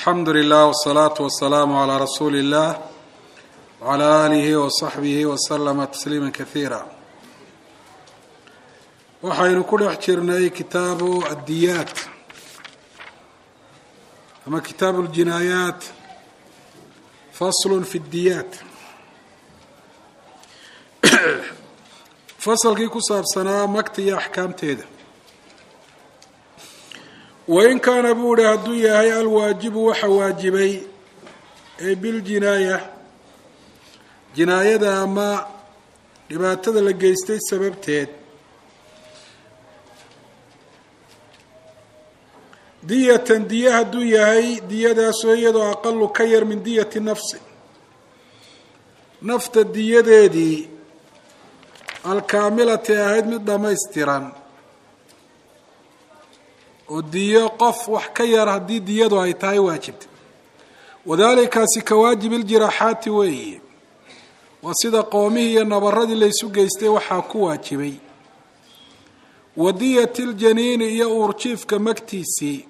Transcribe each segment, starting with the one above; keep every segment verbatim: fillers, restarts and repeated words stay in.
الحمد لله والصلاة والسلام على رسول الله وعلى آله وصحبه وسلم تسليما كثيرا. waxaynu ku dhex jirnay kitaabu الdiyaat ama kitaabu الجinaayaat fasl fi الdiyaat fasalkii ku saabsanaa magta iyo axkaamteeda. wain kaana buu hi hadduu yahay alwaajibu waxa waajibay ee biljinaaya jinaayada ama dhibaatada la geystay sababteed diyatan diya hadduu yahay diyadaasoo iyadoo aqalu ka yar min diyati nafsi nafta diyadeedii alkaamilati ahayd mid dhamaystiran oo diyo qof wax ka yar haddii diyadu ay tahay waajibta. wadaalikaasi ka waajibi ljiraaxaati weeye, waa sida qoomihii iyo nabaradii laysu geystay waxaa ku waajibay. wadiyati ljaniini iyo uurjiifka magtiisii,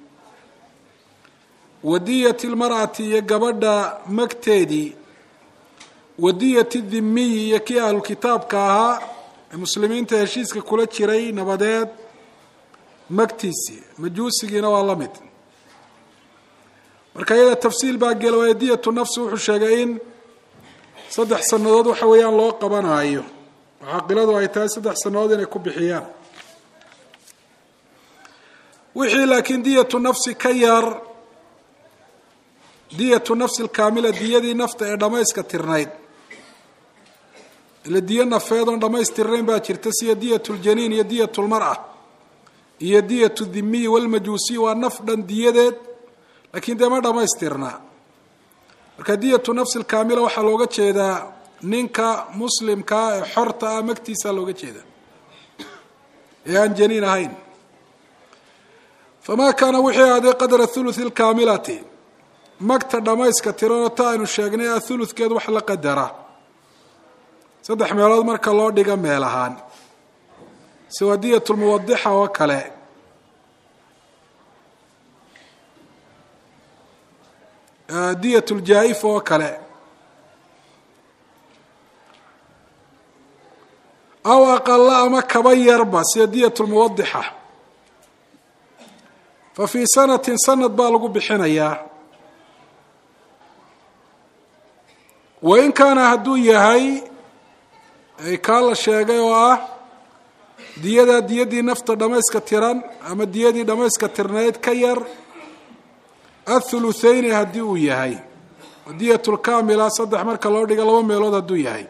wadiyati lmar'ati iyo gabadha magteedii, wadiyati dhimiyi iyo kii ahlu kitaabka ahaa ee muslimiinta heshiiska kula jiray nabadeed magtiisii, majuusigiina waa la mid. marka iyada tafsiil baa gela waayo diyatu nafsi wuxuu sheegay in saddex sannadood waxa weeyaan loo qabanaayo, xaqiladu ay tahay saddex sannadood inay ku bixiyaan. wixii laakiin diyatu nafsi ka yar, diyatu nafsi lkaamila diyadii nafta ee dhamayska tirnayd, ila diyo nafeed oon dhamaystirnayn baa jirta sida diyatu ljaniin iyo diyatu lmar'a iyo diyatu dhimiyi walmajuusiy, waa naf dhan diyadeed laakiin dee ma dhamaystirna. marka diyatu nafsi lkaamila waxaa looga jeedaa ninka muslimkaa ee xorta ah magtiisa looga jeeda ee aan janiin ahayn. famaa kaana wixii ahaaday qadra thuluthi lkaamilati magta dhamayska tiranoo ta aynu sheegnay a thuluthkeed wax la qadara saddex meelood marka loo dhiga meel ahaan, siwa diyat lmuwadixa oo kale, diyat ljaa-ifa oo kale, aw aqala ama kaba yarba sida diyat lmuwadixa. fa fii sanatin sanad baa lagu bixinayaa. wain kaana hadduu yahay kaa la sheegay oo ah diyadaa diyadii nafta dhamayska tiran ama diyadii dhamayska tirnayd ka yar athuluthayni haddii uu yahay, diyat lkaamila saddex marka loo dhiga laba meelood hadduu yahay,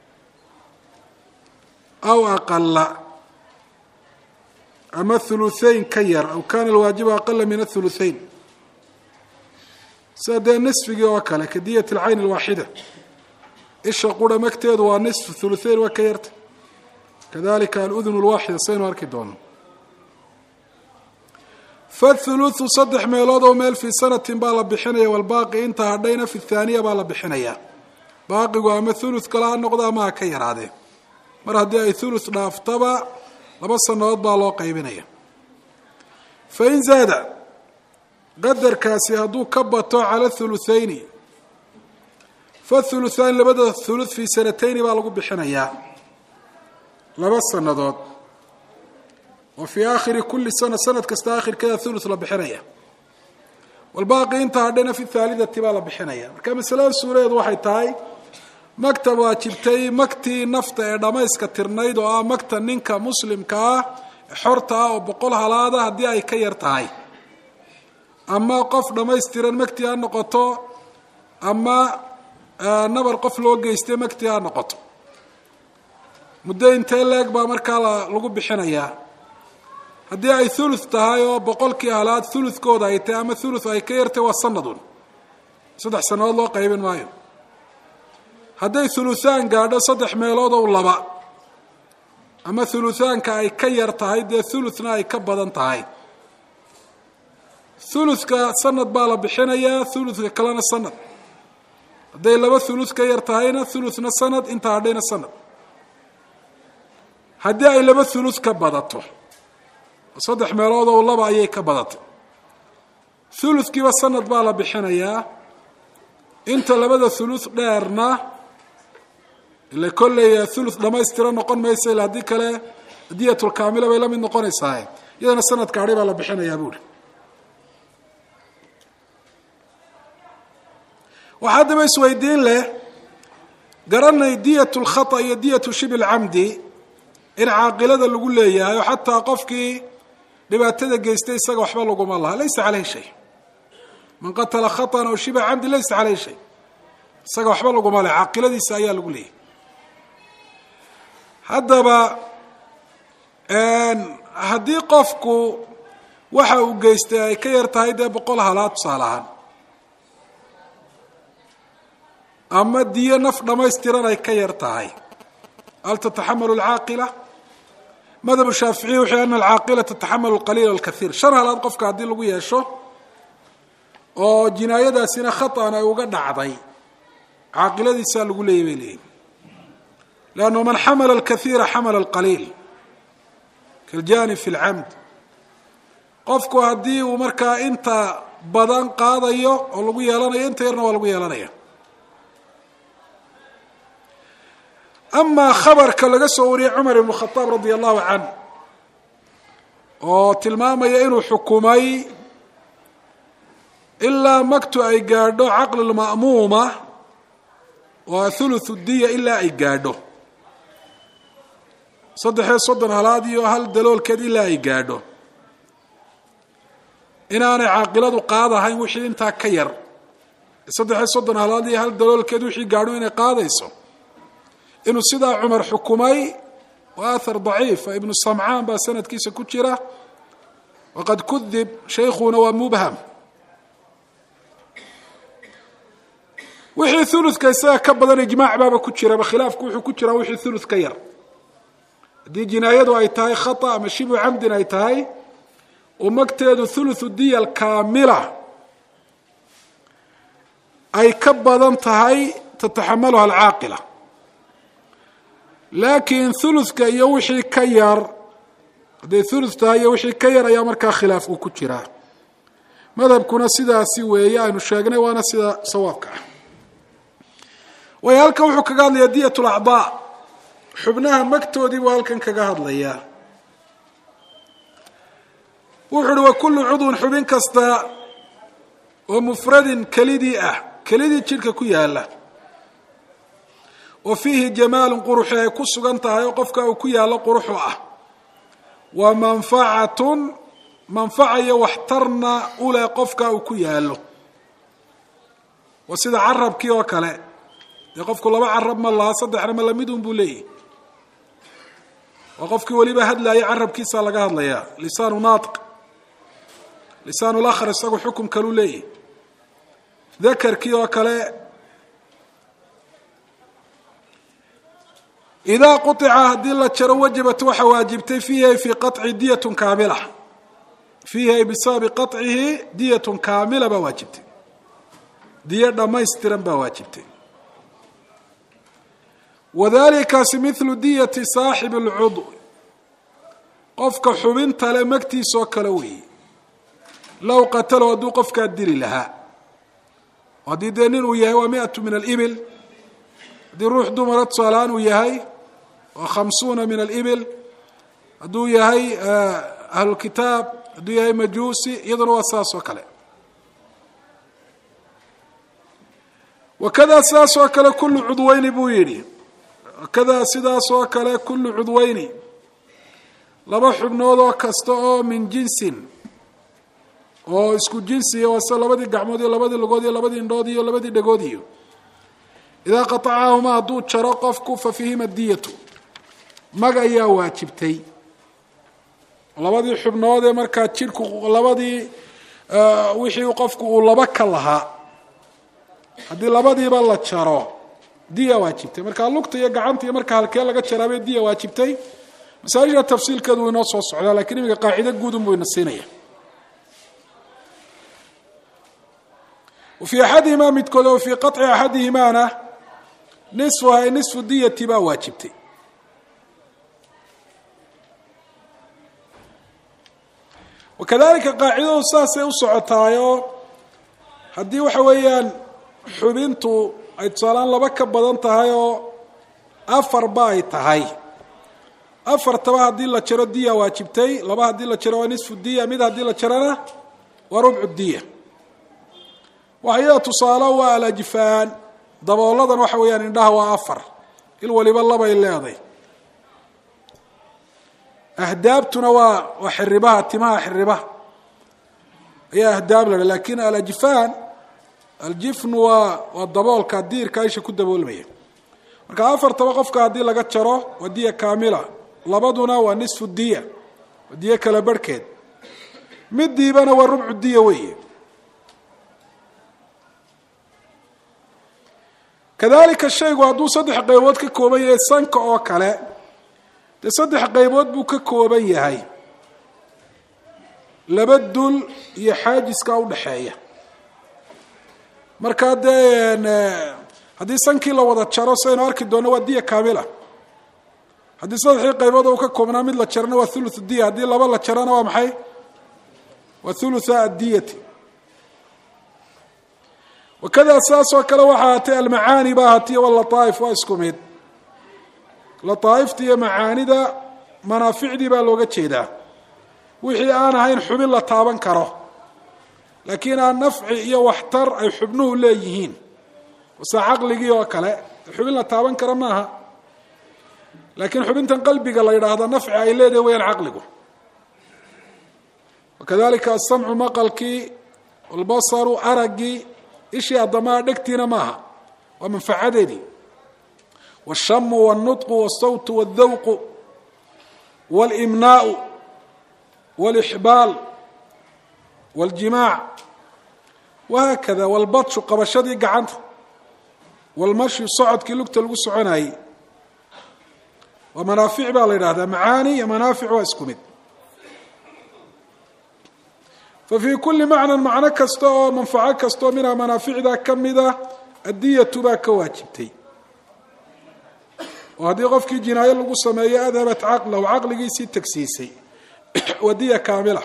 aw aqala ama thuluthayn ka yar, aw kana alwaajibu aqala min athuluthayn, sida dee nisfigii oo kale ka diyat alcayn alwaaxida, isha qura magteedu waa nisf, thuluthayn waa ka yarta. kadalika aludun lwaaxida saynu arki doono. fathuluthu saddex meelood oo meel fii sanatin baa la bixinaya, walbaaqi inta hadhayna fi thaaniya baa la bixinaya. baaqigu ama thuluth kale ha noqdo ama ha ka yaraadee, mar haddii ay thuluth dhaaftaba laba sanadood baa loo qaybinaya. fain zaada qadarkaasi hadduu ka bato cala thuluthayni, fathuluthaan labada thuluth fii sanatayni baa lagu bixinayaa laba sanadood, oo fii aakhiri kuli sana sanad kasta aakhirkeeda thuluth la bixinaya. walbaaqi inta hadhayna fi thaalidati baa la bixinaya. marka masalada suuradeedu waxay tahay magta waajibtay magtii nafta ee dhamayska tirnayd oo ah magta ninka muslimka ah ee xorta ah oo boqol halaada haddii ay ka yar tahay, ama qof dhamaystiran magtii ha noqoto ama nabar qof loo geystay magtii ha noqoto, muddo intee leeg baa markaa lagu bixinayaa. haddii ay thuluth tahay oo boqolkii halaad thuluthkooda ay tahay ama thuluth ay ka yartay waa sanadun, saddex sanadood loo qaybin maayo. hadday thuluthaan gaadho saddex meelood oo laba, ama thuluthaanka ay ka yar tahay dee thuluthna ay ka badan tahay, thuluthka sanad baa la bixinayaa, thuluthka kalena sanad. hadday laba thuluth ka yar tahayna thuluthna sanad, inta hadhayna sanad. haddii ay laba thuluth ka badato, saddex meelood oo laba ayay ka badatay, thuluthkiiba sanad baa la bixinayaa inta labada thuluth dheerna ila kolley thuluth dhamaystiran noqon maysa ila haddii kale diyatul kaamila bay la mid noqonaysaa iyadana sanad gaadhay baa la bixinayaa buuri waxaa daba isweydiin leh garanay diyatul khata iyo diyatu shibil camdi in caaqilada lagu leeyahay oo xataa qofkii dhibaatada geystay isaga waxba laguma laha laysa calayhi shay man qatala khata'an aw shiba camdi laysa calayhi shay isaga waxba laguma leh caaqiladiisa ayaa lagu leeyahay haddaba haddii qofku waxa uu geystay ay ka yar tahay dee boqol halaad tusaale ahaan ama diyo naf dhamaystiran ay ka yar tahay hal tataxamalu alcaaqila madhabu shaaficiyi wuxuu ana alcaaqila tataxamalu alqaliil walkathiir shan halaad qofka haddii lagu yeesho oo jinaayadaasina khata'an ay uga dhacday caaqiladiisaa lagu leeyay bay leeyihin leannu man xamala alkathiira xamala alqaliil kaljani fi lcamd qofku haddii uu markaa inta badan qaadayo oo lagu yeelanayo inta yarna waa lagu yeelanaya amaa khabarka laga soo wariyey cumar ibnu khadaab radia allahu canh oo tilmaamaya inuu xukumay ilaa magtu ay gaadho caqli lma'muuma waa thuluthu diya ilaa ay gaadho saddexiyo soddon halaad iyo hal daloolkeed ilaa ay gaadho inaanay caaqiladu qaadahayn wixii intaa ka yar saddexiyo soddon halaad iyo hal daloolkeed wixii gaadho inay qaadayso inuu sidaa cumar xukumay waa athar daciif ibnu samcaan baa sanadkiisa ku jira waqad kudib shaykhuna waa mubham wixii thuluthka isaga ka badan ijmaac baaba ku jiraba khilaafku wuxuu ku jiraa wixii thuluth ka yar haddii jinaayadu ay tahay khata ama shibu camdin ay tahay oo magteedu thuluthu diya alkaamila ay ka badan tahay tataxamaluha alcaaqila laakiin thuluthka iyo wixii ka yar hadday thuluth tahay iyo wixii ka yar ayaa markaa khilaaf uu ku jiraa madhabkuna sidaasi weeye aynu sheegnay waana sida sawaabka ah way halkan wuxuu kaga hadlayaa diyat lacdaa xubnaha magtoodii buu halkan kaga hadlayaa wuxu uhi wa kullu cudwin xubin kasta oo mufradin kelidii ah kelidii jidhka ku yaala wa fiihi jamaalun quruxi ay ku sugan tahay oo qofka uu ku yaallo quruxu ah wa manfacatun manfaca iyo waxtarna u leh qofka uu ku yaallo waa sida carabkii oo kale dee qofku laba carab ma laha saddexna ma lamidun buu leeyahy waa qofkii weliba hadlaaya carabkiisaa laga hadlayaa lisaanu naatiq lisaanu lakhar isagu xukum kaluu leeyahy dakarkii oo kale idaa quطica haddii la jaro wajabat waxa waajibtay fiihi ay fii qaطci diyatun kaamila fiihi ay bisababi qaطcihi diyatun kaamila baa waajibtay diyo dhamaystiran baa waajibtay wadalikaasi mithlu diyati saaxibi اlcudw qofka xubinta le magtiisoo kale weeye low qatalo hadduu qofkaa dili lahaa haddii dee nin uu yahay waa miatu min alibil haddii ruux dumara tusaalahaan uu yahay waa khamsuuna min alibil hadduu yahay ahlulkitaab hadduu yahay majuusi iyaduna waa saas oo kale wakada sidaas oo kale kullu cudweyni buu yidhi wakada sidaas oo kale kullu cudweyni laba xubnood oo kasta oo min jinsin oo isku jinsiya waa sida labadii gacmood iyo labadii lugood iyo labadii indhood iyo labadii dhegood iyo idaa qatacaahuma hadduu jaro qofku fa fiihima diyatu mag ayaa waajibtay labadii xubnood ee markaa jidhku labadii wixii qofku uu laba ka lahaa haddii labadiiba la jaro diya waajibtay markaa lugta iyo gacanta iyo markaa halkee laga jaraabay diya waajibtay masaajida tafsiilkeedu inoo soo socdaa lakiin imiga qaacido guudun buu ina siinaya وفي أحدهما midkood o في qaطci أحadihimaana نصفha ay نصفu diyati baa waajibtay wakadalika qaacidadu saasay u socotaayo haddii waxa weeyaan xubintu ay tusaalaan laba ka badan tahay oo afarba ay tahay afartaba haddii la jaro diya waajibtay laba haddii la jaro waa nisfu diya mid haddii la jarana waa rubcu diya waxyada tusaale waa alajfaan dabooladan waxa weeyaan indhaha waa afar il waliba labay leeday ahdaabtuna waa waa xiribaha timaha xiribaha ayaa ahdaab la laakiin alajfaan aljifnu waa waa daboolka diirka aysha ku daboolmaya marka afartaba qofka haddii laga jaro waa diya kaamila labaduna waa nisfu diya waa diya kala barhkeed midiibana waa rubcu diya weeye kadalika shaygu hadduu saddex qaybood ka kooban yahay sanka oo kale dee saddex qaybood buu ka kooban yahay laba dul iyo xaajiska udhaxeeya markaa dee haddii sankii la wada jaro saynu arki doono waa diya kaamila haddii saddexdii qaybood uu ka koobnaa mid la jarana waa thuluthu diya haddii laba la jarana waa maxay waa thulutha addiyati wakada saas oo kale waxaa haatay almacaani ba hatiy walataaif waa isku mid lataaifta iyo macaanida manaaficdii baa looga jeedaa wixii aan ahayn xubin la taaban karo laakiin aan nafci iyo waxtar ay xubnuhu leeyihiin wase caqligii oo kale xubin la taaban karo maaha laakiin xubintan qalbiga la yidhaahdo nafci ay leedahay weyaan caqligu wakadalika asamcu maqalkii walbasaru araggii ishii addamaa dhegtiina maaha waa manfacadeedii waashamu wاlnutqu wاsawtu wاldawqu wاlimnaau wاlixbaal wاljimaac wahaakada walbadshu qabashadii gacanta walmashyu socodkii lugta lagu soconayey waa manaafic baa la yidhahdaa macaani iyo manaafic waa isku mid fafii kuli macna macno kasta oo manfaco kastaoo minhaa manaaficda ka mida addiyatu baa ka waajibtay oo haddii qofkii jinaayo lagu sameeyo adhabat caqlahu caqligiisii tagsiisay waa diya kaamila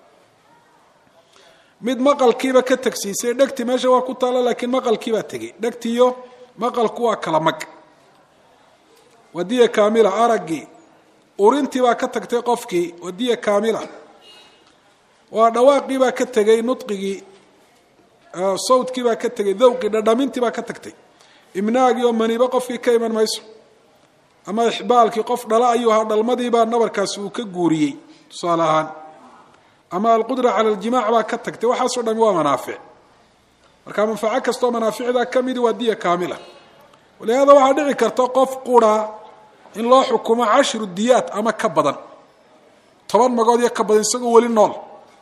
mid maqalkiiba ka tagsiisay dhegti meesha waa ku taalo laakiin maqalkiibaa tegey dhegtiyo maqalku waa kala mag waa diya kaamila araggii urintii baa ka tagtay qofkii waa diya kaamila waa dhawaaqii baa ka tegey nudqigii sawdkii baa ka tegey dawqii dhadhamintii baa ka tagtay imnaagii oo maniba qofkii ka iman mayso ama ixbaalkii qof dhala ayuu ahaa dhalmadiibaa nabarkaasi uu ka guuriyey tusaale ahaan ama alqudra cala aljimaac baa ka tagtay waxaasoo dhami waa manaafic marka manfaco kastoo manaaficdaa ka midi waa diya kaamila walihaada waxaa dhici karta qof qura in loo xukumo cashru diyaat ama ka badan toban magood iyo ka badan isagoo weli nool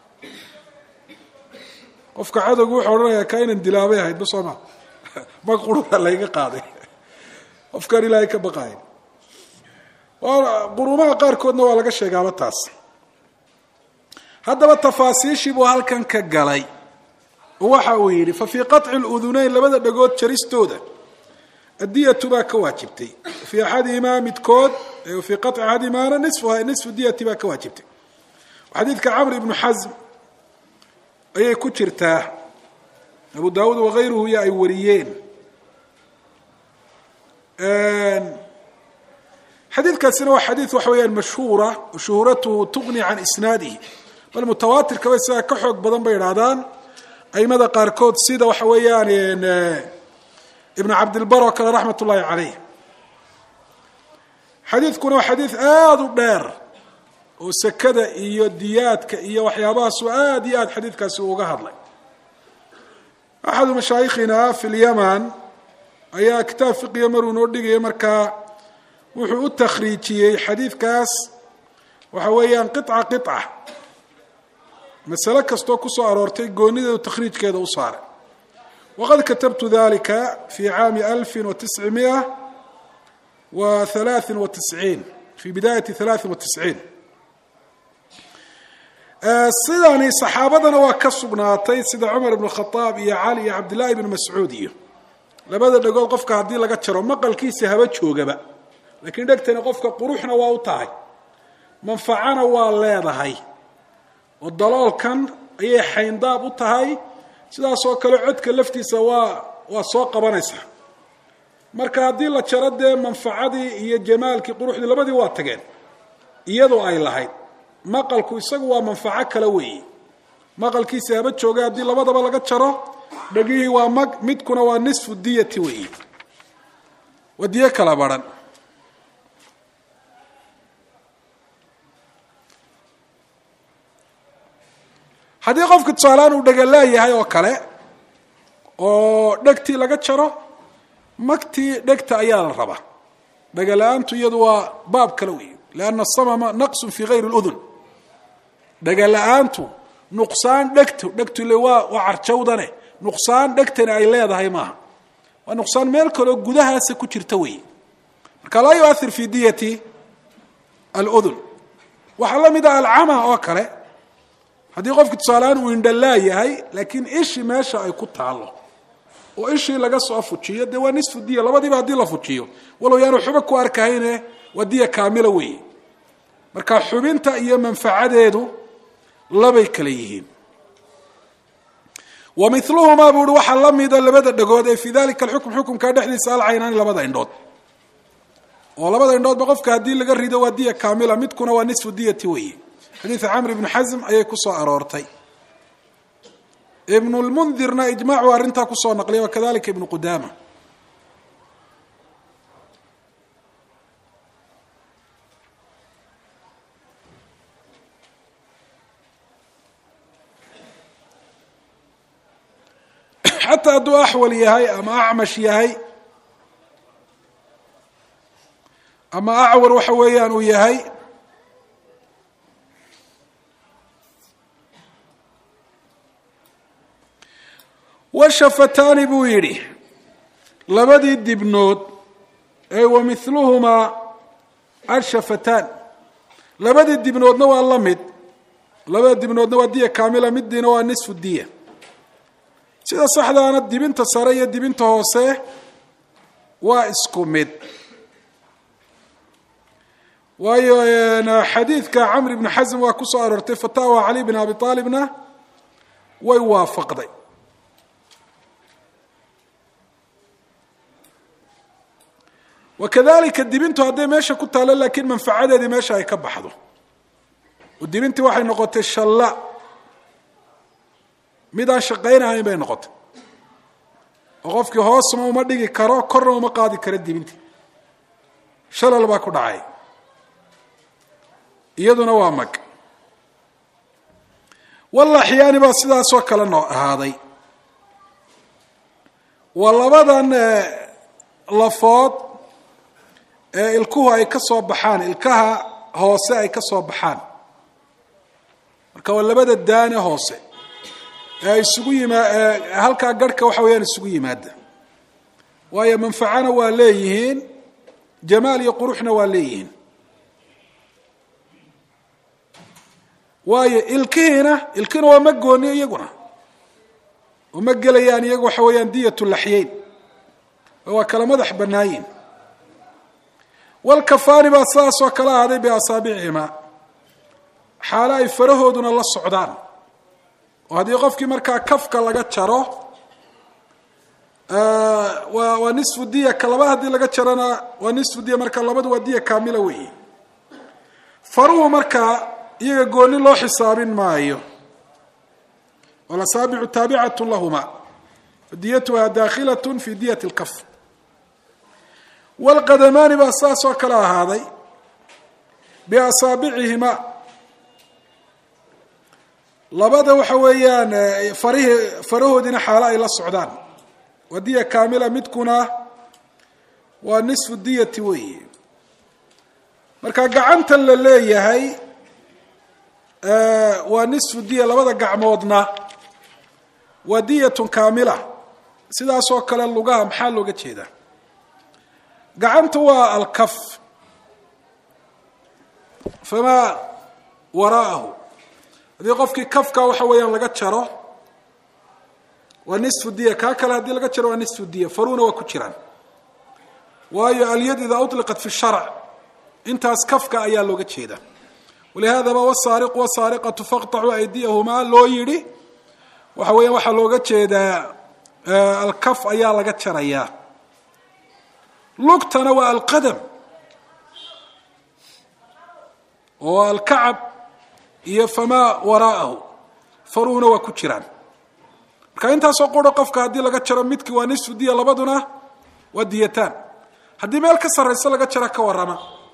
qofka cadowgu wuxuu odhanayaa kaa inan dilaabay ahayd ba sooma mag qurumaa layga qaaday qofkaan ilaahay ka baqayn qurumaha qaarkoodna waa laga sheegaaba taas haddaba tafaasiishii buu halkan ka galay oo waxa uu yidhi fa fii qaطci اludunayn labada dhagood jaristooda addiyatu baa ka waajibtay fii axadihimaa midkood fii qaطci axadihimaana nisfuha nisfu diyati baa ka waajibtay xadiidka camr ibnu xasm ayay ku jirtaa abu daawuud wakayruhu iyo ay wariyeen xadiidkaasina waa xadiid waxa weeyaan mashhuura shuhuuratuhu tuqni can isnaadihi bal mutawaatirkaba isaga ka xoog badan bay idhaahdaan aimada qaarkood sida waxa weeyaan ibn cabdilbar oo kale raxmat ullaahi caleyh xadiidkuna waa xadiid aada u dheer oo sekada iyo diyaadka iyo waxyaabahaasu aad iyo aad xadiidkaasi uga hadlay axadu mashaayikhina fi lyaman ayaa kitaab fiqiya maruu noo dhigaya markaa wuxuu u takhriijiyey xadiidkaas waxa weeyaan qiطca qiطca masale kastoo kusoo aroortay goonideedu takhriijkeeda u saaray waqad katabtu dalika fi caami alfi wa tiscimiya wa halaaثin wa tisciin fi bidaayati halaaثin wa tisciin sidani saxaabadana waa ka sugnaatay sida cumar ibn khaaab iyo cali iyo cabdillahi ibn mascuud iyo labada dhagood qofka haddii laga jaro maqalkiisa haba joogaba laakiin dhegtani qofka quruxna waa u tahay manfacana waa leedahay oo daloolkan ayay xayndaab u tahay sidaas oo kale codka laftiisa waa waa soo qabanaysaa marka haddii la jaro dee manfacadii iyo jamaalkii quruxdii labadii waa tageen iyadoo ay lahayd maqalku isagu waa manfaco kale weeye maqalkiisa haba jooga haddii labadaba laga jaro dhagihii waa mag midkuna waa nisfu diyati weeye waa diyo kala baran haddii qofka tusaalaan uu dhagalaayahay oo kale oo dhegtii laga jaro magtii dhegta ayaa la rabaa dhagala-aantu iyadu waa baab kale weeye lianna asamama naqsun fii gayri ludun dhagala-aantu nuqsaan dhegtu dhegtu ile waa waa carjawdane nuqsaan dhegtani ay leedahay maaha waa nuqsaan meel kaleo gudahaasa ku jirta weeye marka laa yuahir fi diyati aludun waxaa la mid ah alcama oo kale haddii qofki tusaaleaan uu indhalaa yahay laakiin ishii meesha ay ku taalo oo ishii laga soo fujiyo dee waa nisfu diya labadiiba haddii la fujiyo walow yaanu xuba ku arkahayne waa diya kaamila weeye marka xubinta iyo manfacadeedu labay kala yihiin wa miluhumaa buu uhi waxaa la mida labada dhagood ee fii dalika alxukm xukumkaa dhexdiisa alcaynaani labada indhood oo labada indhoodba qofka haddii laga rido waa diya kaamila midkuna waa nisfu diyati weeye xadiida camr ibni xasm ayay ku soo aroortay ibnu lmundirna ijmaacu arrintaa kusoo naqliya wakadalika ibnu qudaama xataa hadduu axwal yahay ama acmash yahay ama acwar waxa weeyaan uu yahay washafataani buu yidhi labadii dibnood ee wa miluhumaa ashafataan labadii dibnoodna waa la mid labada dibnoodna waa diya kaamila midiina waa nisfu diya sida saxdaana dibinta sare iyo dibinta hoose waa isku mid waayo xadiidka camr ibni xasm waa kusoo aroortay fataawa cali bn abi aalibna way waafaqday wakadalika dibintu hadday meesha ku taalo laakiin manfacadeedii meesha ay ka baxdo oo dibintii waxay noqotay shalla mid aan shaqaynahayn bay noqotay oo qofkii hoosna uma dhigi karo korna uma qaadi karo dibintii shalal baa ku dhacay iyaduna waa mag walaxyaani baa sidaasoo kale noo ahaaday waa labadan lafood ee ilkuhu ay ka soo baxaan ilkaha hoose ay ka soo baxaan marka waa labada daane hoose ee ay isugu yimaa halkaa garhka waxa weeyaan isugu yimaada waayo manfacana waa leeyihiin jamaal iyo quruxna waa leeyihiin waayo ilkihiina ilkihina waa ma gooni iyaguna oo ma gelayaan iyagu waxa weeyaan diyat laxyayn waa kala madax banaayin walkafaani baa sidaasoo kala ahaaday biasaabicihima xaalo ay farahooduna la socdaan oo haddii qofkii markaa kafka laga jaro waa waa nisfu diya ka laba haddii laga jarana waa nisfu diya marka labadu waa diya kaamila weeye faruhu markaa iyaga gooni loo xisaabin maayo walasaabicu taabicatu lahuma diyatuha dakhilat fi diyat اlkaf wاlqadamaani baa saasoo kale ahaaday biasaabicihima labada waxa weeyaan farihi farahoodina xaalo ay la socdaan waa diya kaamila midkuna waa nisfu diyati weeye marka gacantan la leeyahay waa nisfu diya labada gacmoodna waa diyatun kaamila sidaasoo kale lugaha maxaa looga jeedaa gacanta waa alkaf famaa waraahu haddii qofkii kafka waxa weeyaan laga jaro waa nisfu diya kaa kale haddii laga jaro waa nisfu diya faruuna waa ku jiraan waayo alyad idaa uطliqat fi sharc intaas kafka ayaa looga jeedaa walihaadaba wasaariqu wasaariqatu faqطacuu aydiyahumaa loo yidhi waxa weeya waxaa looga jeedaa alkaf ayaa laga jarayaa. lugtana waa alqadam oo alkacab iyo famaa waraa'ahu faruhuna waa ku jiraan. marka intaasoo quro qofka haddii laga jaro midkii waa nisfu diya, labaduna waa diyataan. haddii meel ka sarrayso laga jara ka warrama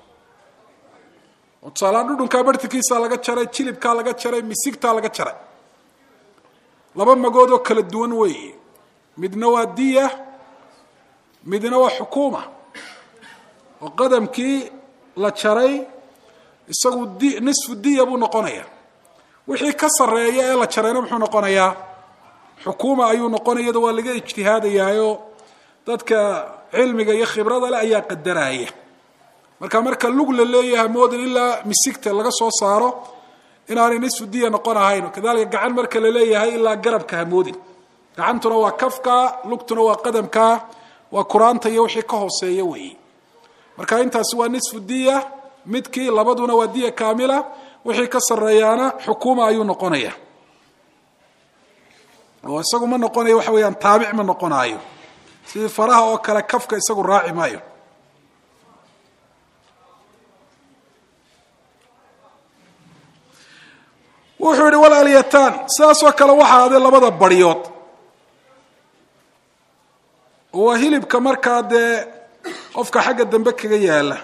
oo tusaalahaan dhudhunkaa barhtikiisaa laga jaray, jilibkaa laga jaray, misigtaa laga jaray, laba magood oo kala duwan weeye. midna waa diya, midna waa xukuuma. oo qadamkii la jaray isagu di nisfu diya buu noqonaya. wixii ka sarreeya ee la jarayna muxuu noqonayaa? xukuuma ayuu noqonaya. iyada waa laga ijtihaadayaayo dadka cilmiga iyo khibrada leh ayaa qadaraya. marka marka lug la leeyahay moodin ilaa misigta laga soo saaro inaanay nisfu diya noqon ahayn. kadalika gacan marka la leeyahay ilaa garabka hamoodin. gacantuna waa kafka, lugtuna waa qadamka, waa kuraanta iyo wixii ka hooseeya weeye. marka intaasi waa nisfu diya midkii, labaduna waa diya kaamila. wixii ka sarreeyaana xukuuma ayuu noqonaya. oo isagu ma noqonayo waxa weeyaan taabic ma noqonaayo, sidii faraha oo kale kafka isagu raaci maayo. wuxuu yihi walaalyataan, sidaasoo kale waxaa ade labada baryood oo waa hilibka markaa dee qofka xagga dambe kaga yaala.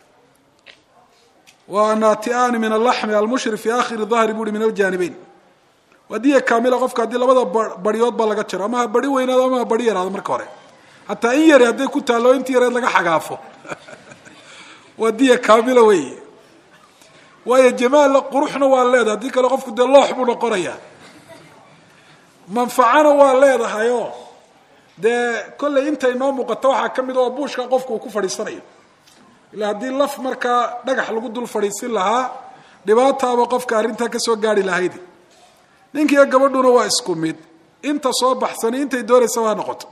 waa naati'aani min alaxmi almushri fi akhiri dahri buri min aljaanibeyn. waa diya kaamila qofka haddii labada baryood ba laga jaro, ama ha bari weynaado ama ha bari yaraado. marka hore hataa in yari hadday ku taallo intii yareed laga xagaafo waa diya kaamila weeye. waayo jamaal quruxna waa leedahay, haddii kale qofku dee loox buu noqonayaa. manfacana waa leedahayoo dee kollay intay noo muuqato waxaa ka mid oo buushka qofku uu ku fadhiisanayo. ilaa haddii laf markaa dhagax lagu dul fadhiisin lahaa dhibaataaba qofka arrintaa ka soo gaari lahayd. ninkiiyo gabadhuna waa isku mid, inta soo baxsani intay doonaysa waa noqoto.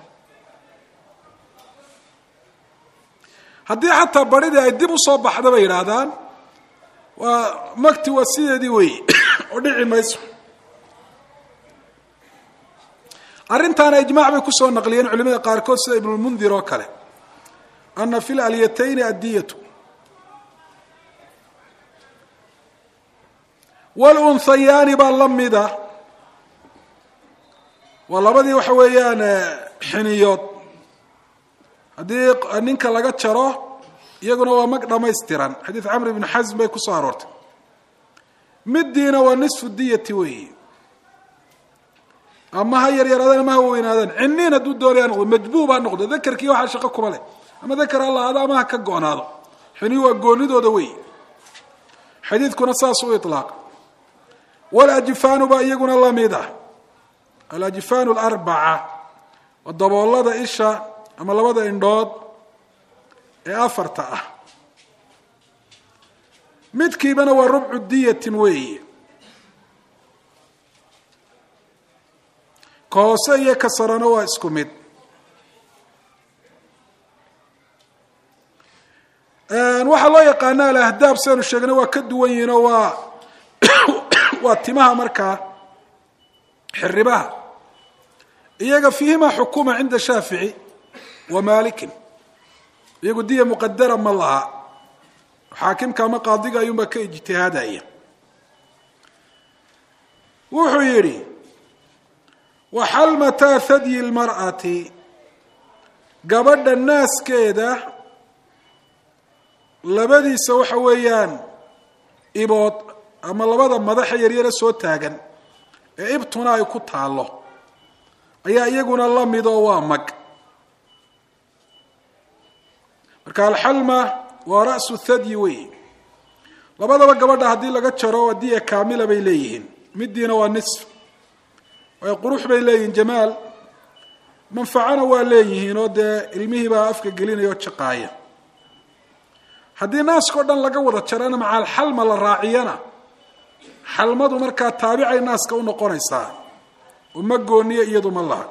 haddii xataa baridii ay dib u soo baxda bay yidhaahdaan waa magti waa sideedii weeye oo dhici mayso. arrintaana ijmaac bay kusoo naqliyeen culimada qaarkood sida ibnulmundir oo kale, ana fi lalyatayni addiyatu walunhayaani baa la mida. waa labadii waxa weeyaan xiniyood haddii ninka laga jaro iyaguna waa mag dhamaystiran. xadiid camr ibni xasm bay kusoo aroortay. midiina waa nisfu diyati weeye, ama ha yaryaraadaan ama ha weynaadaan. ciniin hadduu doonaya noqdo, majbuub ha noqdo, dakarkii waxaa shaqo kuma leh, ama dakar ha lahaado ama ha ka go-naado. xiniyu waa goonidooda weeye. xadiidkuna saas u iطlaaqa. walajfaanu baa iyaguna lamid ah. alajfaan alarbaca waa daboolada isha ama labada indhood ee afarta ah. midkiibana waa rubcu diyatin weeye. ka hoose iyo ka sarana waa isku mid. waxaa loo yaqaana alahdaab saynu sheegnay waa ka duwan yihiin oo waa waa timaha markaa xiribaha. iyaga fiihima xukuma cinda shaafici wa maalikin. iyagu diya muqadara ma laha, xaakimka ama qaadiga ayuunbaa ka ijtihaadaya. wuxuu yidhi waxalmataa hadyi lmar'ati, gabadha naaskeeda labadiisa waxa weeyaan ibood ama labada madaxa yaryara soo taagan ee ibtuna ay ku taallo ayaa iyaguna la midoo waa mag. marka alxalma waa ra'su thadyi wey. labadaba gabadha haddii laga jaro waa diya kaamila bay leeyihiin. midiina waa nisf, way qurux bay leeyihiin, jamaal. manfacana waa leeyihiin oo dee ilmihii baa afka gelinaya oo jaqaaya. haddii naaskao dhan laga wada jarana maca alxalma la raaciyana xalmadu markaa taabicay naaska u noqonaysaa, uma gooniyo iyadu ma laha.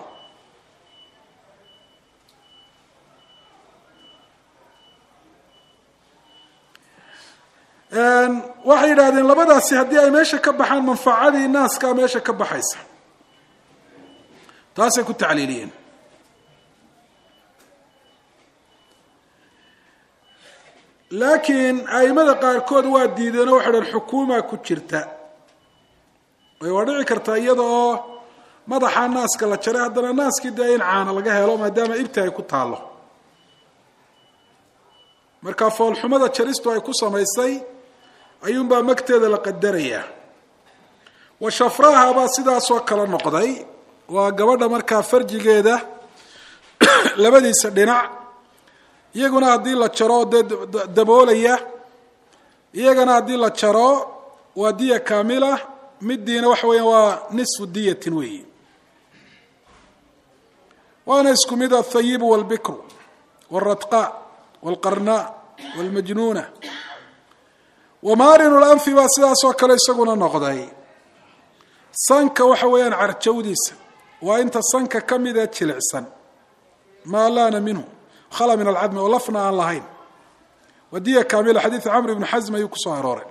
waxay yidhahdeen labadaasi haddii ay meesha ka baxaan manfacadii naaskaa meesha ka baxaysa taasay ku tacliiliyeen. laakiin aimada qaarkood waa diideenoo waxay dhahen xukuuma ku jirta way waa dhici kartaa iyada oo madaxa naaska la jaray haddana naaskii dee in caana laga helo maadaama ibti ay ku taalo marka foolxumada jaristu ay ku samaysay ayuunbaa magteeda la qadarayaa. wa shafraaha baa sidaasoo kala noqday waa gabadha markaa farjigeeda labadiisa dhinac iyaguna haddii la jaro dee daboolaya iyagana haddii la jaro waa diya kaamila midiina waxa weeyaan waa nisfu diyatin weeyi waana isku mid athayibu walbikru walradqa walqarnaa walmajnuuna wamaarinu lanfi baa sidaasoo kale isaguna noqday. sanka waxa weeyaan carjawdiisa waa inta sanka ka mida jilicsan maa laana minhu khala min alcadmi oo lafna aan lahayn wadiya kaamila xadiid camr ibni xasm ayuu kusoo arooray.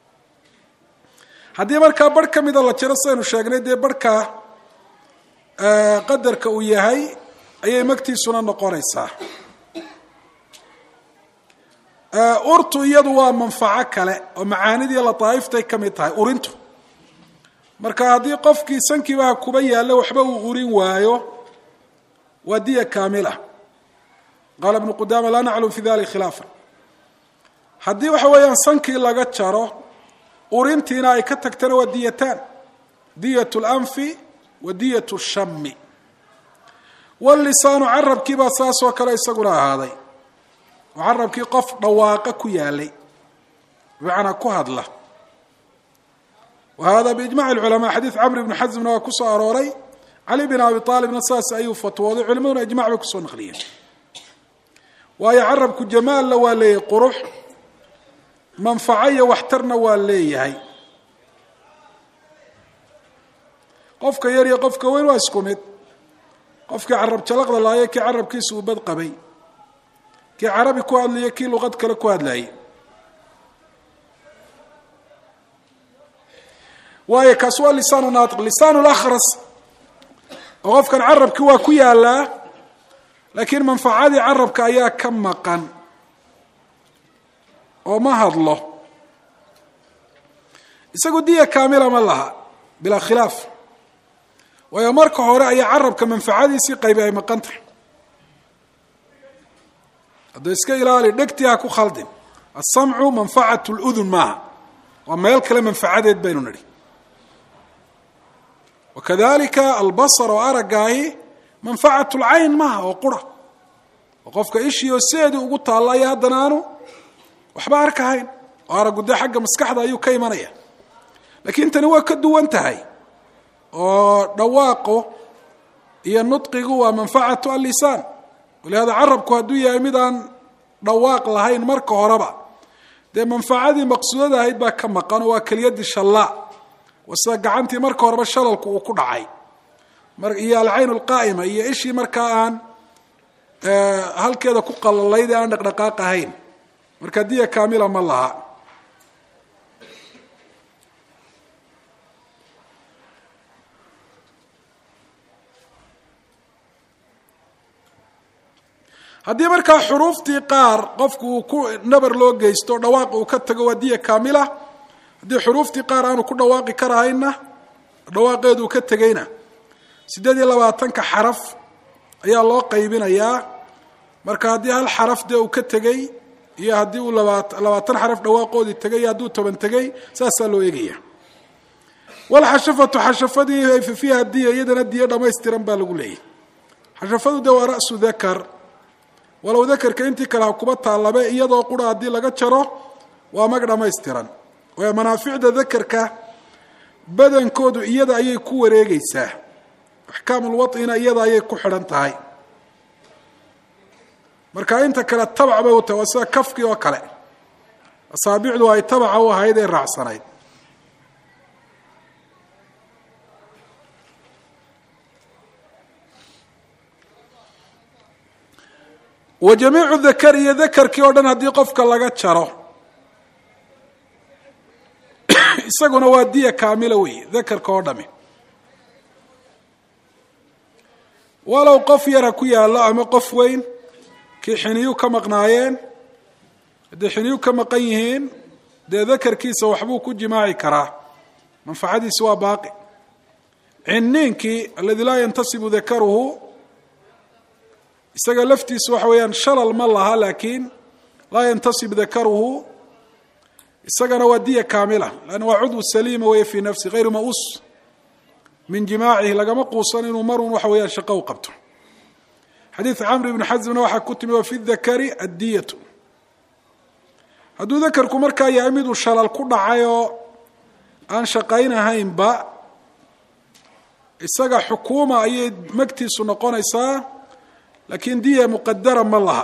haddii markaa barh ka mida la jiro saynu sheegnay dee barhkaa qadarka uu yahay ayay magtiisuna noqonaysaa. urtu iyadu waa manfaco kale oo macaanidii lataa'iftay ka mid tahay urintu marka haddii qofkii sankiibaha kuba yaallo waxba uu urin waayo waa diya kaamila qaala ibnu qudaama laa naclam fi dalik khilaafa. haddii waxa weeyaan sankii laga jaro urintiina ay ka tagtana waa diyataan diyat lanfi wa diyat shami. walisaanu carabkii baa saasoo kale isaguna ahaaday oo carabkii qof dhawaaqa ku yaalay bimacnaa ku hadla wa hada biijmac lculamaa xadiid camr ibni xasmna waa kusoo arooray cali bin abi aalibna saas ayuu fatwooday culimaduna ijmac bay kusoo naqliyeen waayo carabku jamaalna waa leeyahay qurux manfaco iyo waxtarna waa leeyahay. qofka yar iyo qofka weyn waa isku mid qofkii carab jalaqda lahayo kii carabkiisa uu bad qabay kii carabi ku hadlayo kii luqad kale ku hadlayay waayo kaas waa lisaanu naatiq. lisaanu lakhras oo qofkan carabkii waa ku yaalaa laakiin manfacadii carabka ayaa ka maqan oo ma hadlo isagu diya kaamila ma laha bilaa khilaaf waayo marka hore ayaa carabka manfacadiisii qaybi ay maqan tahay. hadda iska ilaali dhegtii ha ku khaldin asamcu manfacatu ludun maaha waa meel kale manfacadeed baynu nidhi. wakadalika albasar oo araggaahi manfacatu lcayn maaha oo qura oo qofka ishii oo sideedii ugu taalla ayaa haddana aanu waxba arkahayn oo araggu dee xagga maskaxda ayuu ka imanaya laakiin tani waa ka duwan tahay oo dhawaaqo iyo nudqigu waa manfacatu allisaan walihada carabku hadduu yahay mid aan dhawaaq lahayn marka horeba dee manfacadii maqsuudada ahayd baa ka maqan oo waa keliyadii shallaa wase gacantii marka horeba shalalku uu ku dhacay iyo alcayn alqaa'ima iyo ishii markaa aan halkeeda ku qalalayd ee aan dhaqdhaqaaq ahayn marka diya kaamila ma laha. haddii markaa xuruuftii qaar qofku uu ku nabar loo geysto dhawaaq uu ka tago waa diya kaamila haddii xuruuftii qaar aanu ku dhawaaqi karahayna dhawaaqeedu uu ka tegayna siddeed iyo labaatanka xaraf ayaa loo qaybinayaa marka haddii hal xaraf dee uu ka tegey iyo haddii uu labaatan xaraf dhawaaqoodii tegay iyo hadduu toban tegey saasaa loo eegaya. walxashafatu xashafadii fiiha diya iyadana diyo dhamaystiran baa lagu leeyahy. xashafadu dee waa ra'su dakar walow dakarka intii kale ha kuba taalabe iyadoo qura haddii laga jaro waa mag dhamaystiran waayo manaaficda dakarka badankoodu iyada ayay ku wareegeysaa axkaamulwaطina iyada ayay ku xidhan tahay marka inta kale tabac bay u tahay waa sida kafkii oo kale asaabicdu ay tabaca u ahayd ee raacsanayd. wa jamiicu dakari iyo dakarkii oo dhan haddii qofka laga jaro isaguna waa diya kaamila weeye dakarka oo dhami walow qof yara ku yaallo ama qof weyn kii xiniyu ka maqnaayeen hadday xiniyu ka maqan yihiin dee dakarkiisa waxbuu ku jimaaci karaa manfacadiisi waa baaqi ciniinkii aladi laa yantasibu dakaruhu isaga laftiisa waxa weeyaan shalal ma laha laakiin laa yantasib dakaruhu isagana waa diya kaamila lanna waa cudwu saliima weeye fii nafsi hayru ma-us min jimaacihi lagama quusan inuu marun waxa weeyaan shaqo u qabto xadiid camr ibni xasmna waxaa ku timi wa fi dakari addiyatu hadduu dakarku markaa yahay miduu shalal ku dhacay oo aan shaqaynahaynba isaga xukuuma ayay magtiisu noqonaysaa laakiin diya muqadara ma laha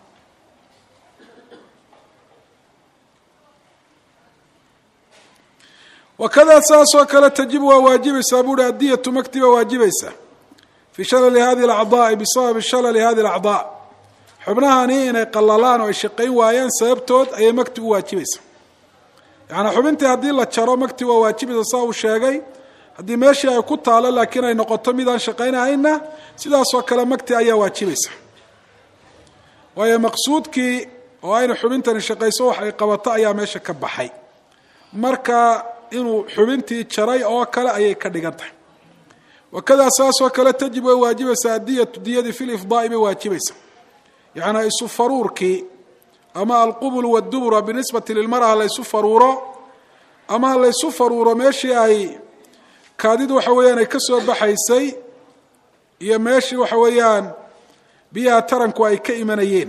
wakada saasoo kale tajibu waa waajibaysaa buuhi addiyatu magti baa waajibaysa fii shalali hadihi alacdaai bisababi shalali hadihi alacdaa xubnahani inay qallalaan oo ay shaqayn waayaan sababtood ayay magti u waajibaysa yaani xubintii haddii la jaro magti waa waajibaysa saa uu sheegay haddii meeshii ay ku taalo laakiin ay noqoto midaan shaqaynahayna sidaasoo kale magti ayaa waajibaysa waayo maqsuudkii oo ayna xubintani shaqayso wax ay qabato ayaa meesha ka baxay marka inuu xubintii jaray oo kale ayay ka dhigan tahay wakada saasoo kale tajib way waajibaysaa adiyatu diyadii fi lifdaai bay waajibaysa yacnaa isu faruurkii ama alqubul waddubura binisbati lilmar'a laysu faruuro ama laysu faruuro meeshii ay kaadidu waxa weeyaan ay ka soo baxaysay iyo meeshii waxa weeyaan biyaha taranku ay ka imanayeen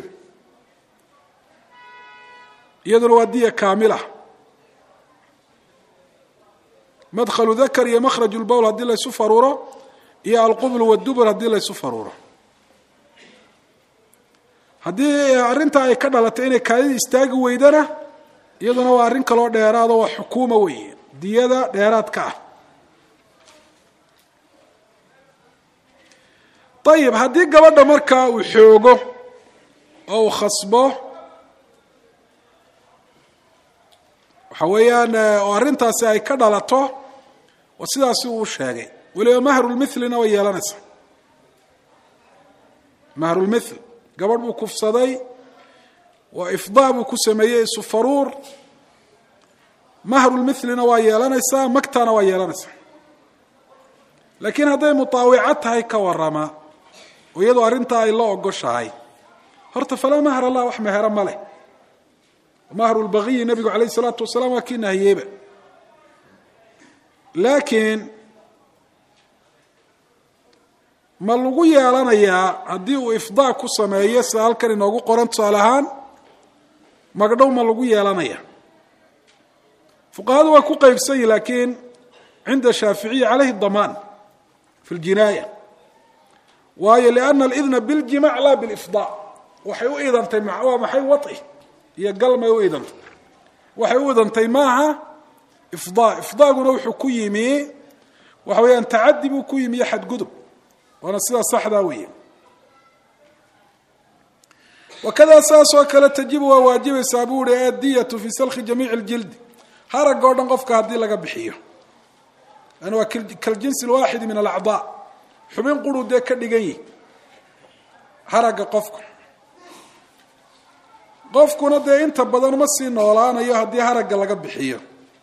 iyaduna waa diya kaamila madkhalu dakar iyo makhraju lbowl haddii laysu faruuro iyo alqubl waddubur haddii laysu faruuro haddii arrintaa ay ka dhalatay inay kaadida istaagi weydana iyaduna waa arrin kaloo dheeraado waa xukuuma weeye diyada dheeraadka ah ayib haddii gabadha markaa uu xoogo oo uu khasbo waxa weeyaan oo arrintaasi ay ka dhalato waa sidaasi uu sheegay weliba mahrulmithlina way yeelanaysaa mahrulmithl gabadh buu kufsaday waa ifdaa buu ku sameeyey isu faruur mahrulmithlina waa yeelanaysaa magtana waa yeelanaysaa laakiin hadday mutaawica tahay ka warama oo iyadoo arrintaa ay la ogoshahay horta falaa mahra lah wax mehera ma leh mahru lbagiyi nabigu calayh isalaatu wasalaam waa kii nahiyeyba laakiin ma lagu yeelanayaa haddii uu ifdaa ku sameeyo sida halkan inoogu qoran tusaale ahaan magdhow ma lagu yeelanaya fuqahadu waa ku qeybsan yihi laakiin cinda shaaficiya calayhi damaan fi ljinaaya waayo liana alidna biljimac laa bilifdaa waxay u idantay waa maxay waطi iyo galmay u idantay waxay u idantay maaha ifdaa ifdaaguna wuxuu ku yimi waxa weeyaan tacadi buu ku yimi iyo xadgudub waana sidaa saxdaa weeye wakada saasoo kale tajibu waa waajibaysaa buu uhi addiyatu fi salkhi jamiici اljildi harag oo dhan qofka haddii laga bixiyo lan waa kaljinsi اlwaaxidi min alacdaa xubin quruu dee ka dhigan yihi haragga qofku qofkuna dee inta badan ma sii noolaanayo haddii haragga laga bixiyo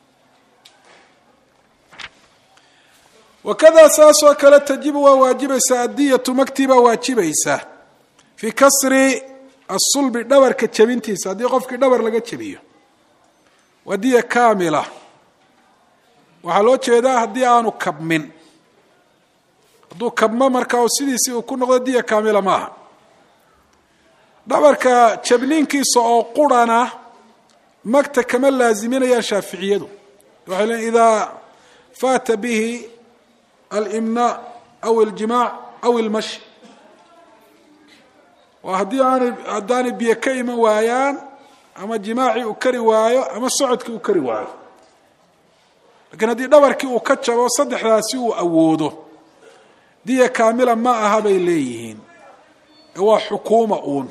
wakada saasoo kale tajibu waa waajibaysaa addiyatu magtii baa waajibaysaa fii kasri asulbi dhabarka jebintiisa haddii qofkii dhabar laga jebiyo waa diya kaamila waxaa loo jeedaa haddii aanu kabmin hadduu kabmo markaa oo sidiisii uu ku noqdo diya kaamila maaha dhabarka jabniinkiisa oo qurana magta kama laaziminayaan shaaficiyadu waxay leeyiin idaa faata bihi alimna aw aljimaac aw ilmashi waa haddii aanay haddaanay biyo ka iman waayaan ama jimaacii uu kari waayo ama socodkii uu kari waayo lakiin haddii dhabarkii uu ka jabo saddexdaasi uu awoodo diya kaamila ma aha bay leeyihiin ee waa xukuuma uun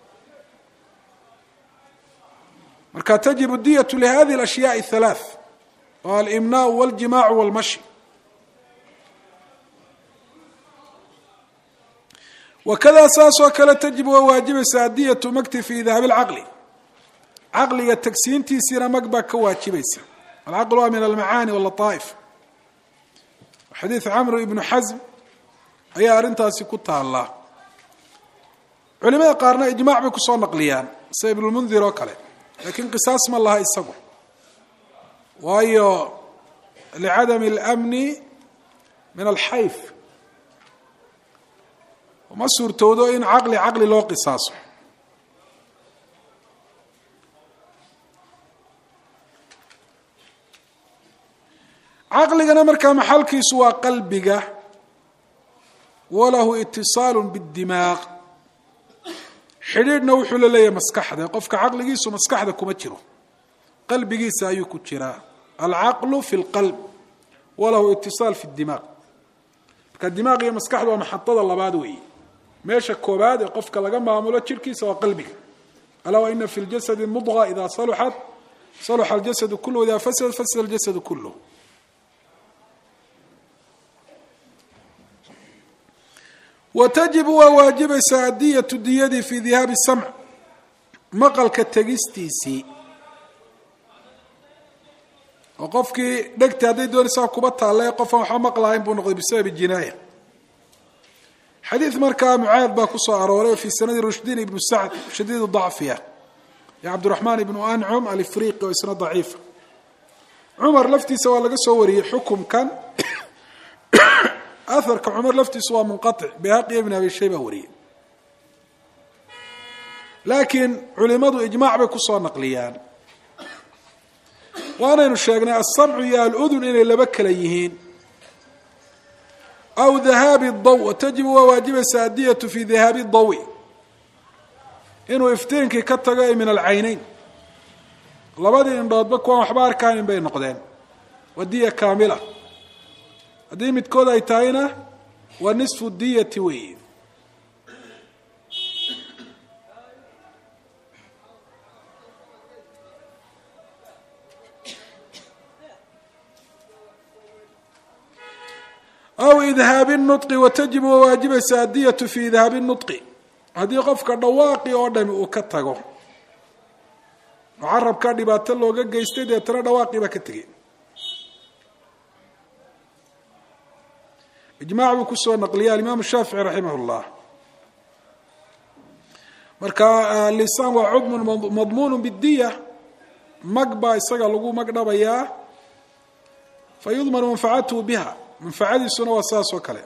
marka tajibu diyatu lihadihi alashyaai halaath oo alimnaa waljimaacu walmashi. wakadaa saasoo kale tajibu waa waajibaysa adiyatu magti fi dahaabi lcaqli, caqliga tagsiintiisiina mag baa ka waajibaysa. alcaql waa min almacaani walataaif. xadiid camr ibnu xasm ayaa arrintaasi ku taallaa. culimada qaarna ijmac bay kusoo naqliyaan sida ibnulmundir oo kale, laakiin qisaas ma laha isagu, waayo licadami اlamni min alxayf ma suurtoodo in caqli caqli loo qisaaso. caqligana markaa maxalkiisu waa qalbiga, walahu itisaalu biاdimaaq, xidhiidhna wuxuu la leeyahay maskaxda. qofka caqligiisu maskaxda kuma jiro, qalbigiisa ayuu ku jiraa. alcaqlu fi اlqalb walahu itisaal fi اdimaaq. marka dimaaq iyo maskaxdu waa maxadada labaad weeye. meesha koobaad ee qofka laga maamulo jirkiisa waa qalbiga. alaa wa ina fi ljasadi mudga ida saluxat saluxa aljasadu kulluhu ida fasad fasada aljasadu kulluh. watajibu waa waajibaysaa adiyatu diyadii fi dihaabi samc, maqalka tegistiisii. oo qofkii dhegta hadday doonaysaa kuba taalla qofaan waxba maqlahayn buu noqday bisababi jinaaya. xadiid markaa mucaad baa ku soo arooray oo fii sanadi rushdiin ibnu sacd shadiid dacfiya iyo cabdiraxmaan ibnu ancum alifriqi oo isna daciifa. cumar laftiisa waa laga soo wariyey xukumkan. aharka cumar laftiisu waa munqaطic, bayhaqi ibn abi shayba wariyey. laakiin culimadu ijmac bay kusoo naqliyaan. waanaynu sheegnay aلsamcu iyo aludun inay laba kala yihiin. aw dahaabi daw, tajibu waa waajibaysa adiyatu fi dahaabi dawi, inuu iftiinkii ka tago ay min alcaynayn. labadii indhoodba kuwaan waxba arkaanin bay noqdeen, waa diya kaamila. haddii midkood ay tahayna waa nisfu diyati weeye. aw idhaabi nutqi, watajibu waa waajibaysa adiyatu fi idhaabi nutqi, haddii qofka dhawaaqi oo dhami uu ka tago oo carabkaa dhibaato looga geystay deetana dhawaaqii baa ka tegey. ijmac buu kusoo naqliyay alimaamu shaafici raximah llah. marka lisaan waa cudmun madmuunu bidiya, mag baa isaga lagu mag dhabayaa, fa yudmanu manfacatuhu biha, manfacadiisuna waa saas oo kale.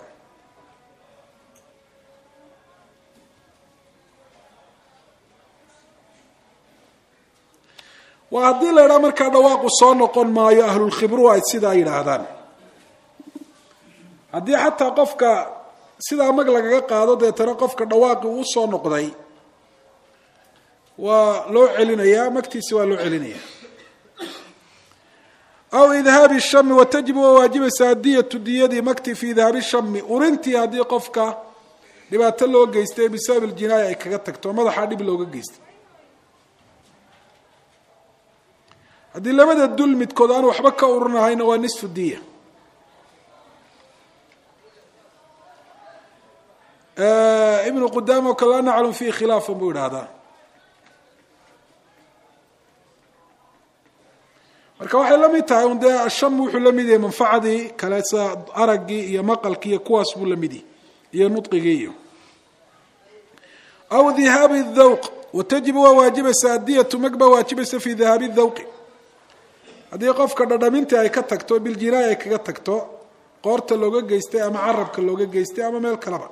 waa haddii la idhaha markaa dhawaaqu soo noqon maayo, ahlulkhibru ay sidaa yidhaahdaan. haddii xataa qofka sidaa mag lagaga qaado deetana qofka dhawaaqi uu soo noqday, waa loo celinayaa, magtiisi waa loo celinayaa. aw idhaabi shami, watajibu waa waajibaysaa adiyatu diyadii magti fi idhaabi shami, urintii haddii qofka dhibaato loo geystay bisabab iljinaaya ay kaga tagto, madaxa dhib looga geystay. haddii labada dul midkood aan waxba ka urinahayna waa nisfu diya. ibnu qudaama oo kale laa naclam fiihi khilaafan buu idhaahdaa. marka waxay la mid tahay un dee asham wuxuu la mid yahay manfacadii kale, sida araggii iyo maqalkii iyo kuwaas buu la mid yahay, iyo nudqigii iyo. aw dhihaabi dhawq, watajibu waa waajibaysa adiyatu mag baa waajibaysa fi dhihaabi dhawqi, haddii qofka dhadhamintii ay ka tagto, biljinaaya ay kaga tagto, qoorta looga geystay ama carabka looga geystay ama meel kaleba.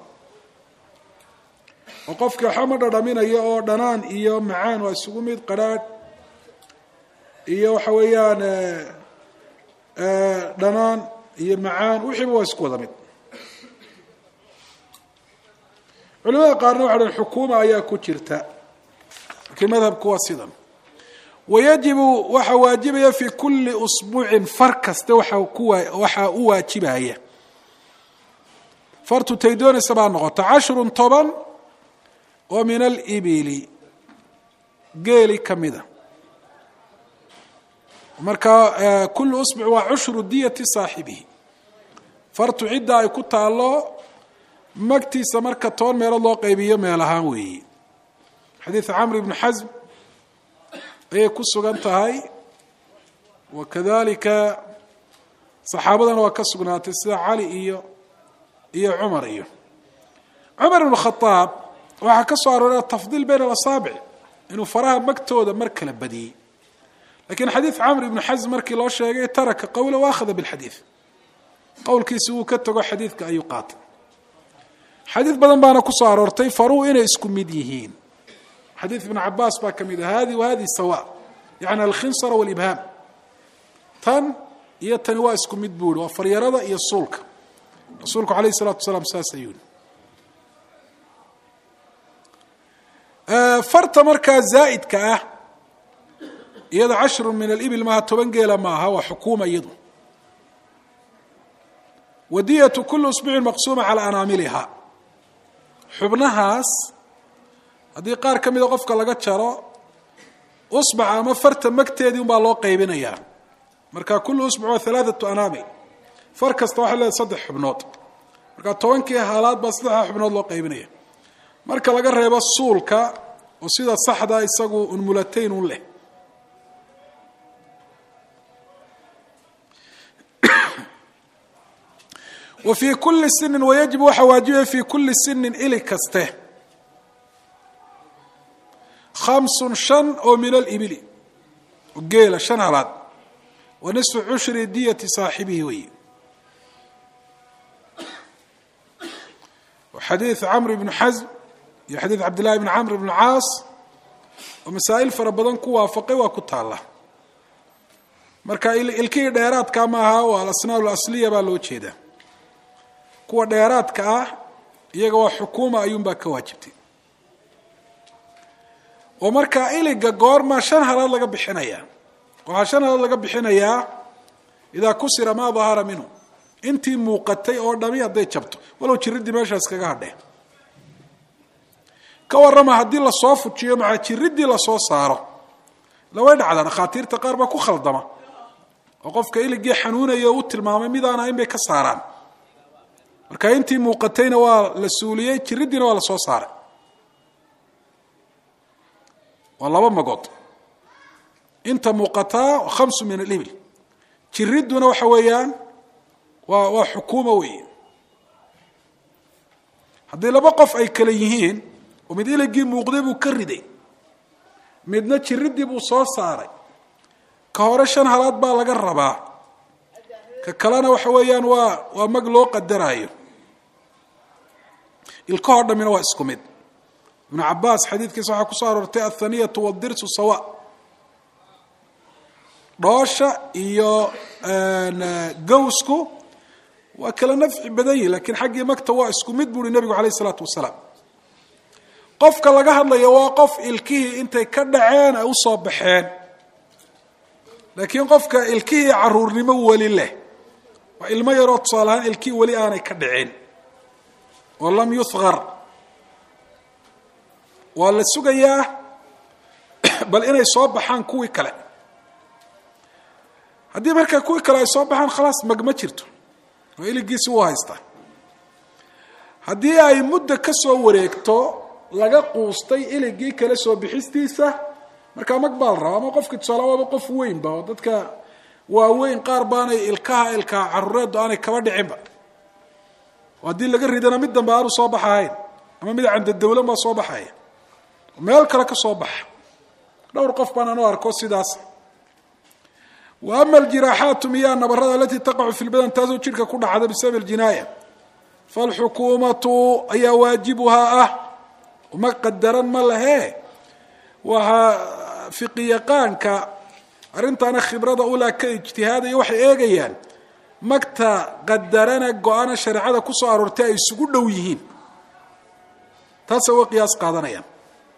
oo qofkii waxba ma dhadhaminayo oo dhanaan iyo macaan waa isugu mid, qadhaadh iyo waxa weeyaan dhanaan iyo macaan, wixiiba waa isku wada mid. culimada qaarna waxa dhan xukuuma ayaa ku jirta, laakiin madhabku waa sidan. wayajibu waxa waajibaya fi kuli usbuucin, far kasta waxa waxaa u waajibaya, fartu tay doonaysa baa noqota, cashrun toban oo min alibili geeli ka mida. marka kulu usbuc waa cushru diyati saaxibihi fartu cidda ay ku taalo magtiisa marka toban meelood loo qaybiyo meel ahaan weeye xadiid camr ibn xasm ayay ku sugan tahay wakadalika saxaabadana waa ka sugnaatay sida cali iyo iyo cumar iyo cumar ibn khataab waxaa ka soo arooray tafdiil bayna alasaabic inuu faraha magtooda mar kala badiyey lakin xadiid camr ibn xasm markii loo sheegay taraka qawla waakhada bilxadiid qowlkiisi wuu ka tago xadiidka ayuu qaatay xadiid badan baana ku soo aroortay faruhu inay isku mid yihiin xadiid ibn cabaas baa ka mid ah hadi wa hadi sawa yani alkhinsara walibhaam tan iyo tani waa isku mid buu yihi waa faryarada iyo suulka rasuulku alayh الsalatu wasalaam saas ayuu yihi farta markaa zaa'idka ah iyada cashru min alibil maaha toban geela maaha waa xukuuma iyadu wadiyatu kuli usbuucin maqsuuma calaa anaamiliha xubnahaas haddii qaar ka mida qofka laga jaro usbac ama farta magteedii un baa loo qaybinayaa marka kulu usbuc waa halaathatu anaamil far kasta waxay leedahay saddex xubnood marka tobankii haalaad baa saddexda xubnood loo qaybinaya marka laga reebo suulka oo sida saxda isagu unmulatayn un leh wa fii kuli sinin wayajib waxaa waajibaya fii kuli sinin ili kaste khamsun shan oo min alibili geela shan halaad wa nisfu cushri diyati saaxibihi weyi xadiid camr ibn xasm iyo xadiid cabdillahi bn camr ibn caas oo masaa'il fara badan ku waafaqay waa ku taala marka ilkihii dheeraadka maaha waa alasnaad alasliya baa loo jeedaa kuwa dheeraadka ah iyaga waa xukuuma ayuunbaa ka waajibtay oo markaa iliga goorma shan halaad laga bixinayaa waxaa shan halaad laga bixinayaa idaa kusira maa dahara minhu intii muuqatay oo dhami hadday jabto walow jiridii meeshaas kaga hadheen ka warrama haddii lasoo fujiyo maca jiridii lasoo saaro laway dhacdaa dhakhaatiirta qaar baa ku khaldama oo qofka iligii xanuunaya u tilmaamay midaan ahayn bay ka saaraan marka intii muuqatayna waa la suuliyey jiridiina waa la soo saaray waa laba magood inta muuqataa khamsu min alibil jiriduna waxa weeyaan waa waa xukuuma weeye haddii laba qof ay kale yihiin oo mid iligii muuqday buu ka riday midna jiridii buu soo saaray ka hore shan halaad baa laga rabaa ka kalena waxa weeyaan waa waa mag loo qadaraayo ilkahoo dhammina waa isku mid ibnu cabaas xadiidkiisa waxaa kusoo aroortay athaniyatu wadirsu sawa dhoosha iyo gawsku waa kala nafci badan yihi lakiin xaggii magta waa isku mid bu uhi nabigu alayh isalaatu wasalaam qofka laga hadlaya waa qof ilkihii intay ka dhaceen ay usoo baxeen laakiin qofka ilkihii caruurnimo weli leh waa ilmo yaroo tusaale ahaan ilkihii weli aanay ka dhicin oo lam yuhqar waa la sugayaa bal inay soo baxaan kuwii kale haddii markaa kuwii kale ay soo baxaan khalaas mag ma jirto oo iligiisi u haystaa haddii ay muddo ka soo wareegto laga quustay iligii kale soo bixistiisa markaa mag baa la rabaa ama qofki tusaale waaba qof weynba oo dadka waaweyn qaar baanay ilkaha ilkaa caruureeddu aanay kaba dhicinba oo haddii laga ridana mid dambe aanu soo baxahayn ama mid candadawlan baa soo baxaya meel kale ka soo baxa dhowr qof baan anu arko sidaas wa ama aljiraaxaatu miyaa nabarada alatii taqacu fi lbadan taasoo jidhka ku dhacda bisabab aljinaaya falxukuumatu ayaa waajibuhaa ah uma qadaran ma lahee waxaa fiqiyaqaanka arrintaana khibrada ulaa ka ijtihaadaya waxay eegayaan magta qadarana go-ana shareecada kusoo aroortay ay isugu dhow yihiin taasay uga qiyaas qaadanayaan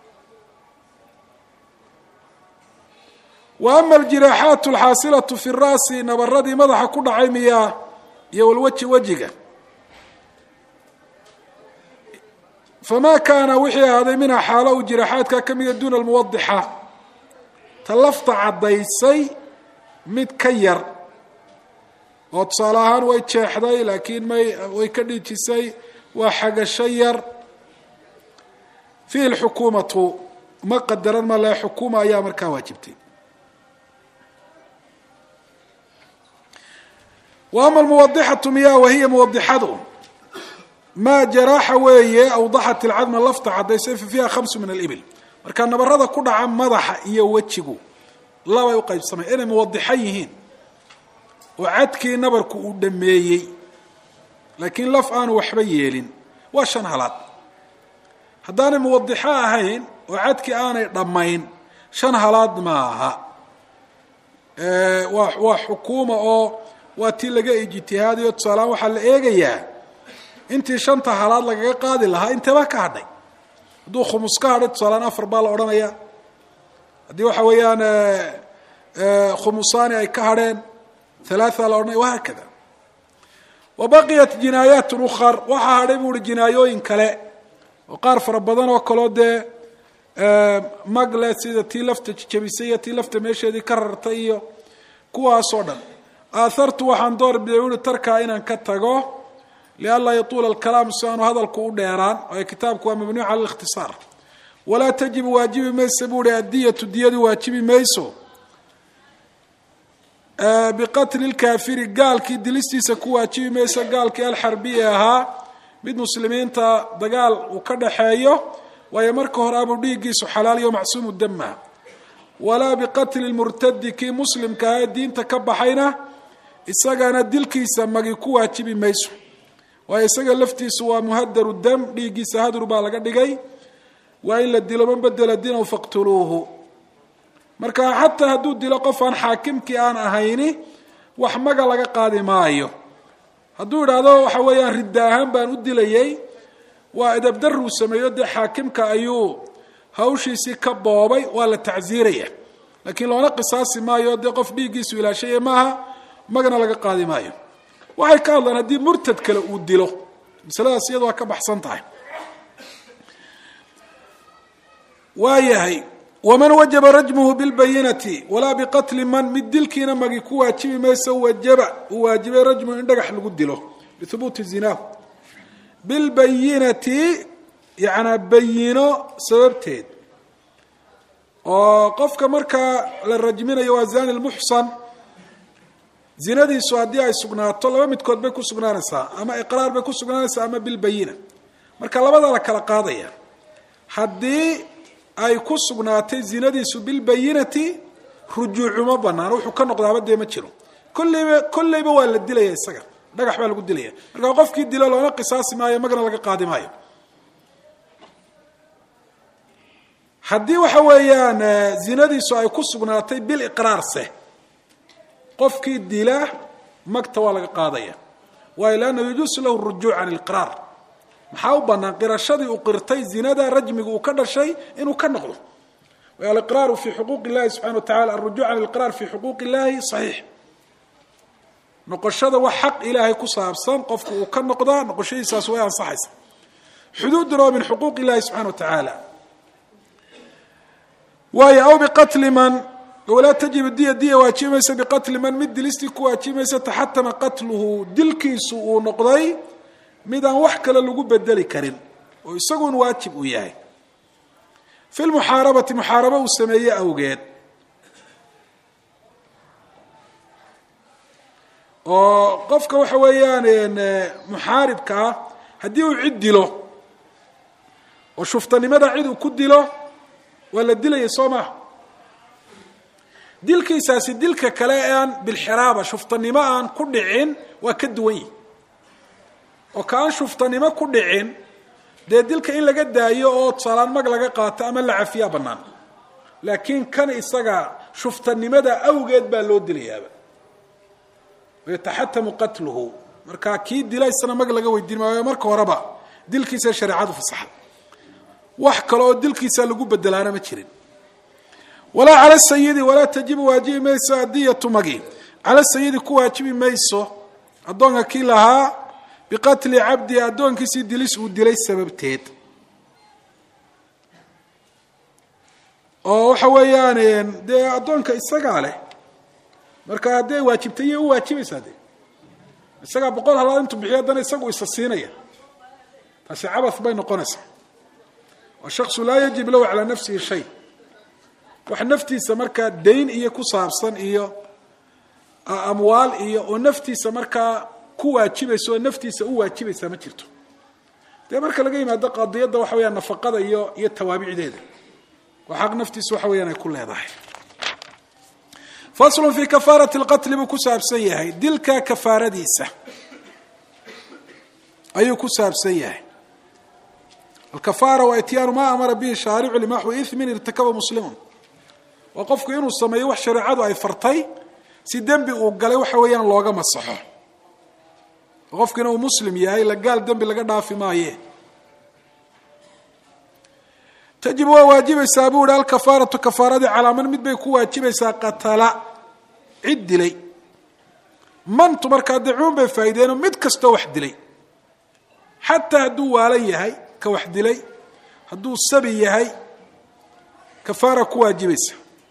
wa ama aljiraaxaatu alxaasilatu fi ra'si nabaradii madaxa ku dhacay miyaa iyo walweji wejiga famaa kaana wixii ahaaday minha xaalo u jiraaxaadka ka mida duuna almuwadixa ta lafta caddaysay mid ka yar oo tusaale ahaan way jeexday laakiin may way ka dhiijisay waa xagasho yar fiihi lxukuumatu ma qadaran ma le xukuuma ayaa markaa waajibtay. wa ama almuwadixatu miyaa wahiya muwadixadu maa jaraaxa weeye awdaxat ilcadma lafta cadaysay fa fiiha khamsu min alibil. marka nabarada ku dhaca madaxa iyo wejigu labay u qaybsamay inay muwadixo yihiin oo cadkii nabarku uu dhameeyey laakiin laf aanu waxba yeelin waa shan halaad. haddaanay muwadixo ahayn oo cadkii aanay dhammayn shan halaad maaha. waa waa xukuuma oo waa tii laga ijtihaadiyo tusaalehaan waxaa la eegayaa intii shanta halaad lagaga qaadi lahaa inteebaa ka hadhay. hadduu khumus ka hadhay tusaalehaan afar baa la odhanayaa. haddii waxa weeyaan khumusaani ay ka hadheen halaatha la odhanaya wahaakada. wa baqiyat jinaayaat ukhar waxaa hadhay bu uhi jinaayooyin kale oo qaar fara badan oo kaloo dee magle sida tii lafta jabisay iyo tii lafta meesheedii ka rartay iyo kuwaasoo dhan. aathartu waxaan door biday uhi tarkaa inaan ka tago lianlaa yatuula alkalaam si aanu hadalku u dheeraan waayo kitaabku waa mabniuc cala alikhtisaar. walaa tajibu waajibi mayso bu uhi addiyatu diyadu waajibi mayso biqatli lkaafiri gaalkii dilistiisa ku waajibi mayso gaalkii alxarbiyi ahaa mid muslimiinta dagaal uu ka dhaxeeyo waayo marka hore abuu dhiiggiisu xalaaliyo macsuumu dama. walaa biqatli lmurtadi kii muslimka ah ee diinta ka baxayna isagana dilkiisa magi ku waajibi mayso waayo isaga laftiisu waa muhadaru dam dhiiggiisa hadur baa laga dhigay waa in la dilo man badela dinahu faqtuluuhu. marka xataa hadduu dilo qof aan xaakimkii aan ahayni wax maga laga qaadi maayo. hadduu idhaahdo waxa weeyaan ridda ahaan baan u dilayay waa edabdaruu sameeyo dee xaakimka ayuu hawshiisii ka boobay waa la tacsiiraya laakiin loona qisaasi maayo dee qof dhiiggiisu ilaashaya maaha magna laga qaadi maayo. waxay ka hadlaan haddii murtad kale uu dilo masaladaas iyada waa ka baxsan tahay. waayahay waman wajaba rajmuhu bilbayinati walaa biqatli man mid dilkiina magi ku waajibi mayso wajaba uu waajibay rajmuhu in dhagax lagu dilo bihubuuti zinaahu bilbayinati yacnaa bayino sababteed oo qofka markaa la rajminayo waa zani lmuxsan zinadiisu haddii ay sugnaato laba midkood bay ku sugnaanaysaa ama iqraar bay ku sugnaanaysaa ama bilbayina. marka labadaa la kala qaadaya. haddii ay ku sugnaatay zinadiisu bilbayinati rujuucuma banaan wuxuu ka noqdaaba dee ma jiro kolleyba kolleyba waa la dilaya isaga dhagax baa lagu dilaya. marka qofkii dilo loona qisaasi maayo magna laga qaadi maayo. haddii waxa weeyaan zinadiisu ay ku sugnaatay biliqraarse qofkii dila magta waa laga qaadaya waayo lanna yajuusu lahu rujuuc can ilqraar. maxaa u banaan qirashadii uu qirtay zinada rajmiga uu ka dhashay inuu ka noqdo. aliqraaru fi xuquuq illahi subxana wa tacala alrujuuc can ilqraar fi xuquuq illahi saxiix. noqoshada wax xaq ilaahay ku saabsan qofku uu ka noqdaa noqoshadiisaas way ansaxaysa. xuduuduna waa min xuquuq illahi subxana wa tacaala. waayo aw biqatli man walaa tajibu diya diya waajibi maysa biqatli man mid dilistii ku waajibi maysa taxatama qatluhu dilkiisu uu noqday mid aan wax kale lagu bedeli karin oo isagun waajib uu yahay. fi lmuxaarabati muxaarabo uu sameeye awgeed oo qofka waxa weeyaan muxaaribka ah haddii uu cid dilo oo shuftanimada cid uu ku dilo waa la dilaya soo maha. dilkiisaasi dilka kale aan bilxiraaba shuftanimo aan ku dhicin waa ka duwan yihi oo kaan shuftanimo ku dhicin dee dilka in laga daayo oo tusaalaan mag laga qaato ama la cafiyaa bannaan. laakiin kan isaga shuftanimada awgeed baa loo dilayaaba yataxatamu qatluhu. markaa kii dila isna mag laga weydiin maayo marka horeba dilkiisa shareecadu fasaxa wax kale oo dilkiisa lagu bedelaana ma jirin. walaa cala sayidi walaa tajibu waajibi mayso adiyatu magi cala sayidi ku waajibi mayso addoonka kii lahaa biqatli cabdi addoonkiisii dilis uu dilay sababteed oo waxa weeyaan dee addoonka isagaa leh marka hadday waajibtay iyo u waajibaysaa dee isagaa boqol halaad intuu bixiyo haddana isagu isa siinaya taasi cabath bay noqonaysaa wa shaksu laa yajib lahu calaa nafsihi shay wax naftiisa markaa dayn iyo ku saabsan iyo amwaal iyo oo naftiisa markaa ku waajibaysa oo naftiisa u waajibaysaa ma jirto dee marka laga yimaado qadiyadda waxa weyaan nafaqada iyo iyo tawaabicdeeda waa xaq naftiisa waxa weyaan ay ku leedahay fasl fi kafaaraة اlqatl buu ku saabsan yahay dilka kafaaradiisa ayuu ku saabsan yahay alkafaara waa ityaanu ma amara bihi shaaricu limaxwi ithmin irtakaba muslimun waa qofku inuu sameeyo wax shareecadu ay fartay si dembi uu galay waxa weeyaan looga masaxo qofku inuu muslim yahay la gaal dembi laga dhaafi maaye tajib waa waajibaysaa buu hi alkafaaratu kafaaradii calaa man mid bay ku waajibaysaa qatala cid dilay mantu markaa dacuun bay faa'iideenoo mid kastoo wax dilay xataa hadduu waalan yahay ka wax dilay hadduu sabi yahay kafaara ku waajibaysa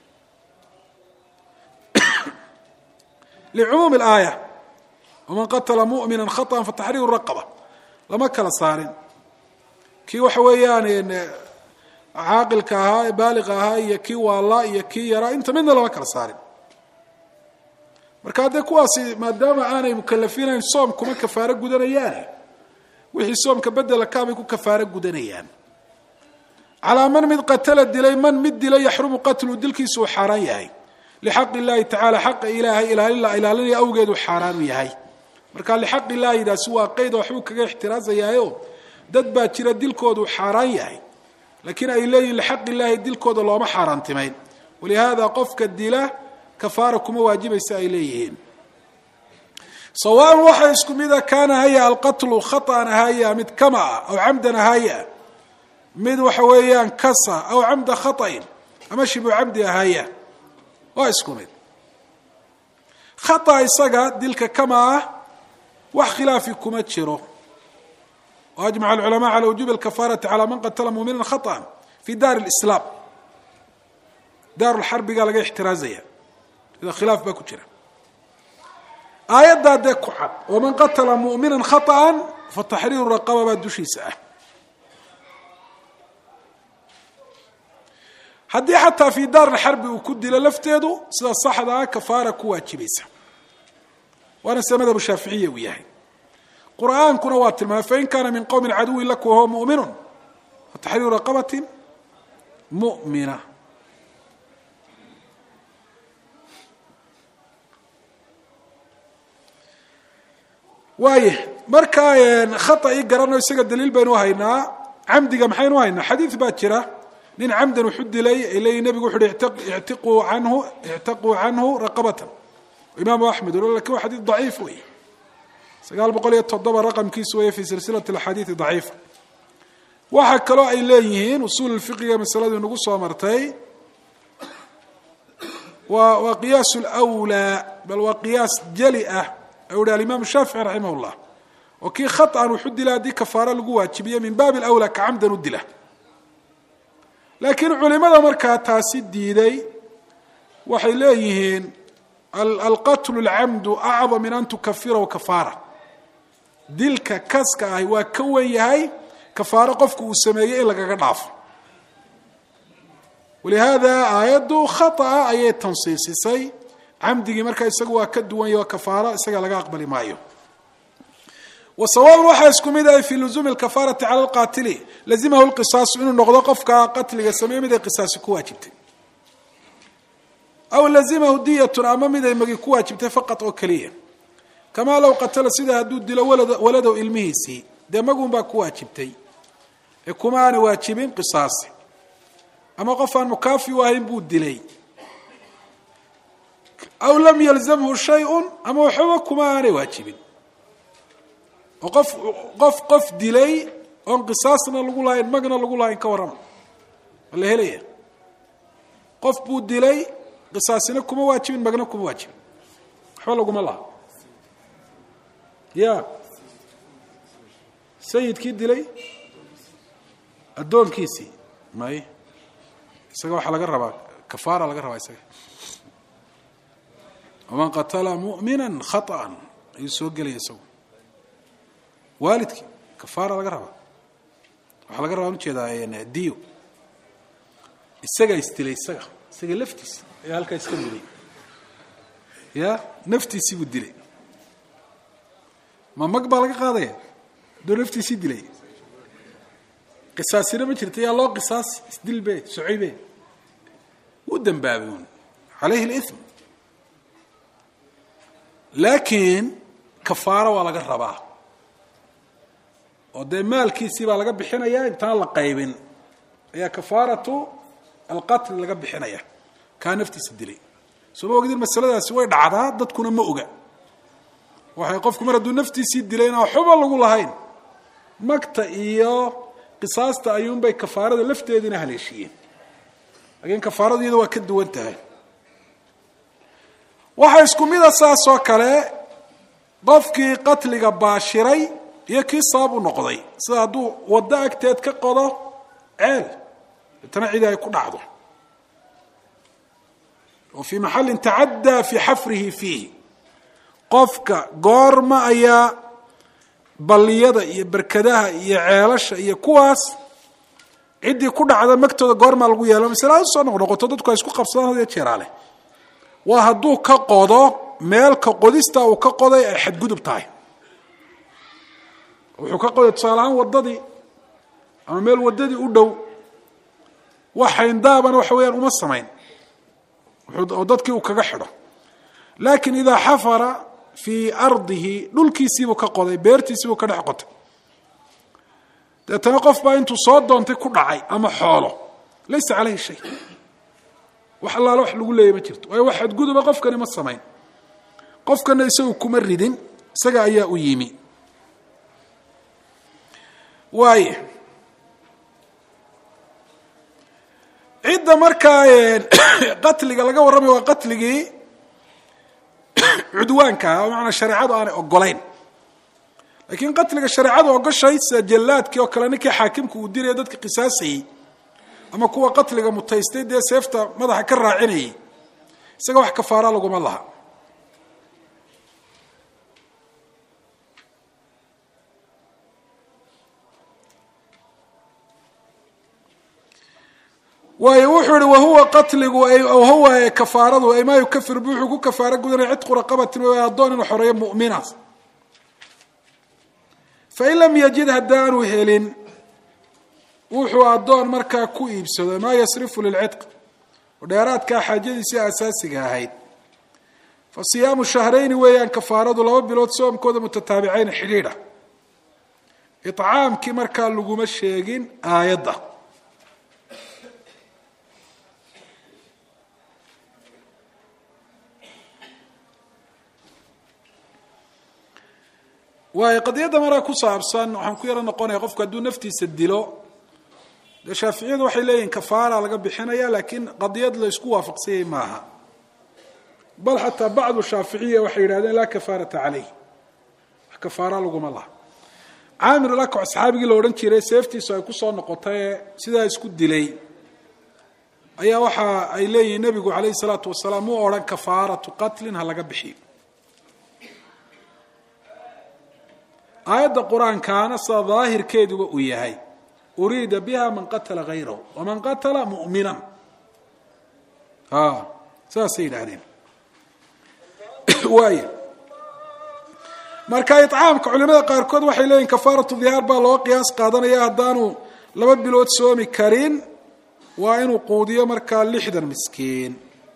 licumuumi alaaya waman qatala mu'mina khaطأa fataxriiru raqaba lama kala saarin kii waxa weeyaan caaqilka ahaa ee baaliqa ahaa iyo kii waallaa iyo kii yaraa inta midna lama kala saarin marka haddee kuwaasi maadaama aanay mukalafiinayn soom kuma kafaaro gudanayaan wixii soomka bedela kaabay ku kafaaro gudanayaan calaa man mid qatala dilay man mid dilay yaxrumu qatlu dilkiisu uu xaaraan yahay lixaqi illaahi tacaala xaqa ilaahay ilaalila ilaalinaya awgeed uu xaaraan u yahay marka lixaqi illaahidaasi waa qeyd waxbuu kaga ixtiraazayaayo dad baa jira dilkoodu uu xaaraan yahay laakiin ay leeyihin lixaq illaahi dilkooda looma xaaraantimayn walihaada qofka dila kafaara kuma waajibaysa ay leeyihiin sawaan waxa isku mida kaana haya alqatlu khaطأan haya mid kama ah aw camdan haya mid waxa weeyaan kasa aw camda khaطأin ama shibu camdi haya waa isku mid khata isaga dilka kama ah wax khilaafi kuma jiro وأجمع العلماء على وجوب الكفارة على من قتل مؤمنا خطأ في دار الإسلام دار الحرب قال لقى احترازية إذا خلاف باكو جرى آيات دا ديكو حد ومن قتل مؤمنا خطأ فتحرير الرقبة بادوشي ساعة حدي حتى في دار الحرب وكد للفتيدو سيدا الصح دا كفارة كواتشي بيسا وأنا سمد أبو الشافعية وياهي قرآن كنا واتلما فإن كان من قوم عدو لك وهو مؤمن فتحرير رقبة مؤمنة وايه مركا خطأ يقرأنا يسقى الدليل بينه هينا عمدي محين وهينا حديث باكرة لين عمدا وحد لي إلي نبي يقول اعتقوا عنه اعتقوا عنه رقبة إمام أحمد يقول لك هو حديث ضعيف ويه سقال بقولي التضبط رقم كيسوية في سلسلة الحديث ضعيفة واحد كلو أي ليهين وصول الفقه مسألة نقصها مرتين وقياس الأولى بل وقياس جلئة أولى الإمام الشافعي رحمه الله وكي خطأ وحد لا دي كفارة لقوة تبيه من باب الأولى كعمدا ود له لكن علماء مركا تاسد ديدي وحي ليهين القتل العمد أعظم من أن تكفره كفارة dilka kaska ah waa ka wan yahay kafaaro qofku uu sameeyay in laga dhaaf walihaada aayadu khata ayay tansiisisay amdigi marka isagu waa ka duwan yahay kafaaro isaga laga aqbali maayo وسواء waxa isku mid ah fi luzum al-kafarati ala al-qatil lazimahu al-qisas inuu noqdo qofka qatliga sameeyay mid qisaas ku waajibtay aw lazimahu diyatun ama mid ay magi ku waajibtay faqat oo kaliya كما لو قتل سيده هدو دل ولد ولده ilmihiisi damagun baa ku waajibtay ee kuma aan waajibin qisaas ama qof aan mukaafi waahin buu dilay aw lam yalzamhu shay'un ama waxba kuma aan waajibin qof qof qof dilay on qisaasna lagu laayin magna lagu laayin ka waran wala helaya qof buu dilay qisaasina kuma waajibin magna kuma waajibin waxba lagu ma laha يا سيد كي دلي الدون كيسي ماي isaga waxa laga rabaa kafaara laga rabaa isaga waman qatala mu'mina khaطأa ayuu soo gelaya isagu waalidkii kafaara laga rabaa waxaa laga rabaa ujeedaa diyo isagaa isdilay isaga isaga laftiisa ayaa halkaa iska dilay ya naftiisii buu dilay ma mag baa laga qaadaya doo naftiisii dilay qisaasina ma jirta yaa loo qisaas isdilbe socibe wuu dambaabay un calayhi اlإثm laakiin kafaaro waa laga rabaa oo dee maalkiisii baa laga bixinaya intaan la qaybin ayaa kafaaratu alqatl laga bixinaya kaa naftiisa dilay soo ma ogdin masaladaasi way dhacdaa dadkuna ma oga waxay qofku mar hadduu naftiisii dilayna waxba lagu lahayn magta iyo qisaasta ayuunbay kafaarada lafteediina haleeshiiyeen laakiin kafaaradu iyada waa ka duwan tahay waxaa isku mida saas oo kale qofkii qatliga baashiray iyo kii sabab u noqday sida hadduu waddo agteed ka qodo ceel tana cidi ay ku dhacdo oo fii maxallin tacaddaa fii xafrihi fiihi qofka goorma ayaa balliyada iyo berkadaha iyo ceelasha iyo kuwaas ciddii ku dhacda magtooda goormaa lagu yeelo masalada soo noqnoqoto dadku ay isku qabsadaan hadiyo jeeraale waa hadduu ka qodo meelka qodista uu ka qoday ay xadgudub tahay wuxuu ka qoday tusaale ahaan waddadii ama meel waddadii u dhow wax hayndaabana waxa weeyaan uma samayn oo dadkii uu kaga xidho laakiin idaa xafara fii ardihi dhulkiisiibuu ka qoday beertiisiibuu ka dhex qotay deetana qof baa intuu soo doontay ku dhacay ama xoolo laysa calayhi shay wax allaala wax lagu leeyay ma jirto waayo wax xadguduba qofkani ma samayn qofkana isagu kuma ridin isaga ayaa u yimi waaye cidda markaa qatliga laga warramay waa qatligii cudwaanka ah oo macnaa shareecadu aanay ogolayn laakiin qatliga shareecadu ogoshay sida jallaadkii oo kale ninkii xaakimku uu dilaya dadka qisaasayey ama kuwa qatliga mutaystay dee seefta madaxa ka raacinayay isaga wax kafaara laguma laha waayo wuxuu ihi wahuwa qatligu huwa kafaaradu ay maa yukafir bu wuxuu ku kafaaro gudanaya cidqu raqabatin w addoon inuu xoreeyo mu'mina fain lam yajid haddaanu helin wuxuu addoon markaa ku iibsado maa yasrifu lilcidq oo dheeraadkaa xaajadiisii asaasiga ahayd fa siyaamu shahrayni weeyaan kafaaradu laba bilood soomkooda mutataabicayn xidhiidha icaamkii markaa laguma sheegin aayadda waayo qadiyadda maraa ku saabsan waxaan ku yaro noqonaya qofku hadduu naftiisa dilo dee shaaficiyadu waxay leeyihin kafaara laga bixinaya laakiin qadiyad la isku waafaqsanyay maaha bal xataa bacdu shaaficiya waxay yidhahdeen laa kafaarata caleyh wax kafaara laguma laha caamir alakac saxaabigii la odhan jiray seeftiisu ay kusoo noqotaye sidaa isku dilay ayaa waxa ay leeyihiin nebigu calayhi salaatu wasalaam mu odhan kafaaratu qatlin ha laga bixiyo aayadda qur-aankaana sida daahirkeeduba uu yahay uriida biha man qatala hayrahu waman qatala mu'minan saasay yidhaahdeen waay marka icaamka culimada qaarkood waxay leeyihin kafaaratu dihaar baa loo qiyaas qaadanaya haddaanu laba bilood soomi karin waa inuu quudiyo markaa lixdan miskiin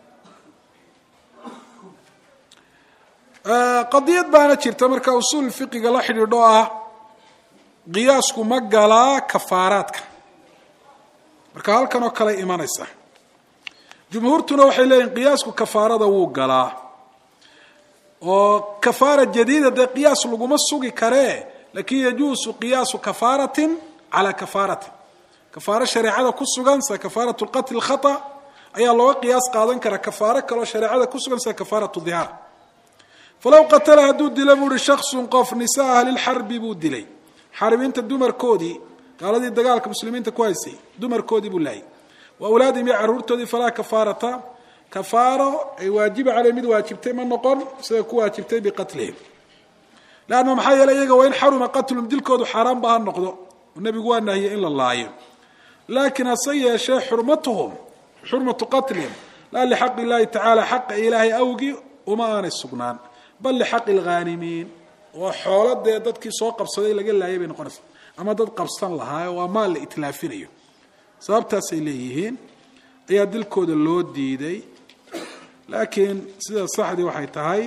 qadiyad baana jirta marka usuul fiqiga la xidhiidho ah qiyaasku ma galaa kafaaraadka marka halkan oo kale imanaysa jumhuurtuna waxay leeyihin qiyaasku kafaarada wuu galaa oo kafaara jadiida dee qiyaas laguma sugi karee lakin yajuusu qiyaasu kafaaratin calaa kafaaratin kafaaro shareecada ku sugan sida kafaaratu lqatl khata ayaa looga qiyaas qaadan karaa kafaaro kaloo shareecada ku sugan sida kafaaratu dihaar falow qatala hadduu dila buu uhi shaksun qof nisaa ahlilxarbi buu dilay xarbiinta dumarkoodii gaaladii dagaalka muslimiinta ku haysay dumarkoodii buu laayay wa awlaadihim iyo carruurtoodii falaa kafaarata kafaaro ay waajiba caley mid waajibtay ma noqon sida ku waajibtay biqatlihim lanno maxaa yeelay iyaga waa in xaruma qatlum dilkoodu xaaraan ba ha noqdo nebigu waa nahiyey in la laayo laakiin hase yeeshee xurmatuhum xurmatu qatlihim laa lixaqi illahi tacaala xaqa ilaahay awgii uma aanay sugnaan bal lixaqi lghaanimiin waa xoolo dee dadkii soo qabsaday laga laayay bay noqonaysa ama dad qabsan lahaayo waa maal la itlaafinayo sababtaasay leeyihiin ayaa dilkooda loo diiday laakiin sida saxdii waxay tahay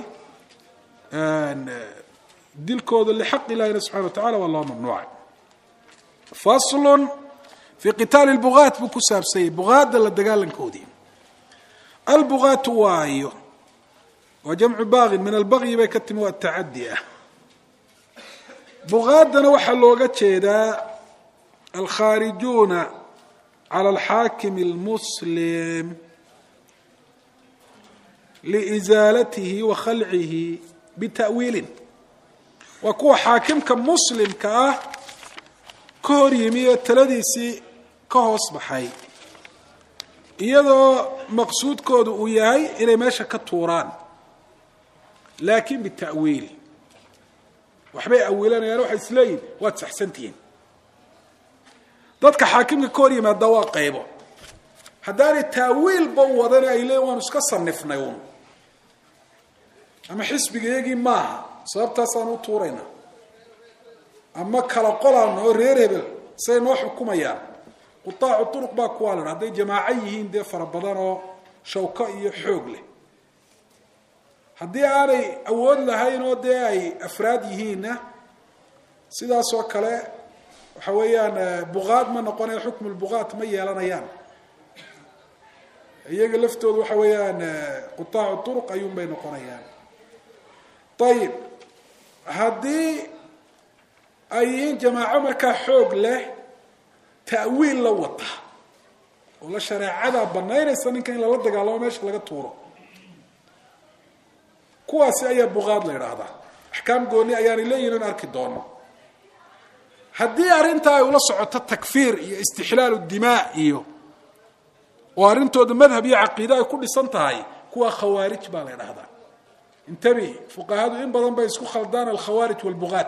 dilkooda lixaq ilahina subxana wa tacala waa loo mamnuucay faslun fii qitaali lbugaat buu ku saabsanyay bugaadda la dagaalankoodii albugaatu waayo waa jamcu baagin min albagyi bay ka timi waa tacadi ah bugaadana waxaa looga jeedaa alkhaarijuuna cala alxaakim almuslim liizaalatihi wa khalcihi bita'wiilin waa kuwa xaakimka muslimka ah ka hor yimi ee taladiisii ka hoos baxay iyadoo maqsuudkoodu uu yahay inay meesha ka tuuraan laakiin bita'wiil waxbay awiilanayaan waxay isleeyihin waad saxsantihiin dadka xaakimka ka hor yimaada waa qaybo haddaanay taawiilba u wadana ay leeyiin waanu iska sanifnay un ama xisbigayagii maaha sababtaasaan u tuuraynaa ama kala qolaan oo reer hebel say noo xukumayaan qutaacu turuq baa kuwaa ladha hadday jamaaco yihiin dee fara badan oo shawko iyo xoog leh haddii aanay awood lahayn oo dee ay afraad yihiinna sidaas oo kale waxa weeyaan bugaad ma noqonaya xukmu lbugaat ma yeelanayaan iyaga laftooda waxa weeyaan qutaacu turuq ayuun bay noqonayaan ayib haddii ay yihiin jamaaco markaa xoog leh ta'wiil la wata oo la shareecadaa banaynaysa ninka in lala dagaalamo meesha laga tuuro kuwaasi ayaa bugaad la idhaahdaa axkaam gooni ayaanay leeyihin in arki doono haddii arrintaa ay ula socoto takfiir iyo istixlaalu dimaa iyo oo arrintooda madhab iyo caqiide ay ku dhisan tahay kuwa khawaarij baa la idhaahdaa intabi fuqahadu in badan bay isku khaldaan alkhawaarij walbugaat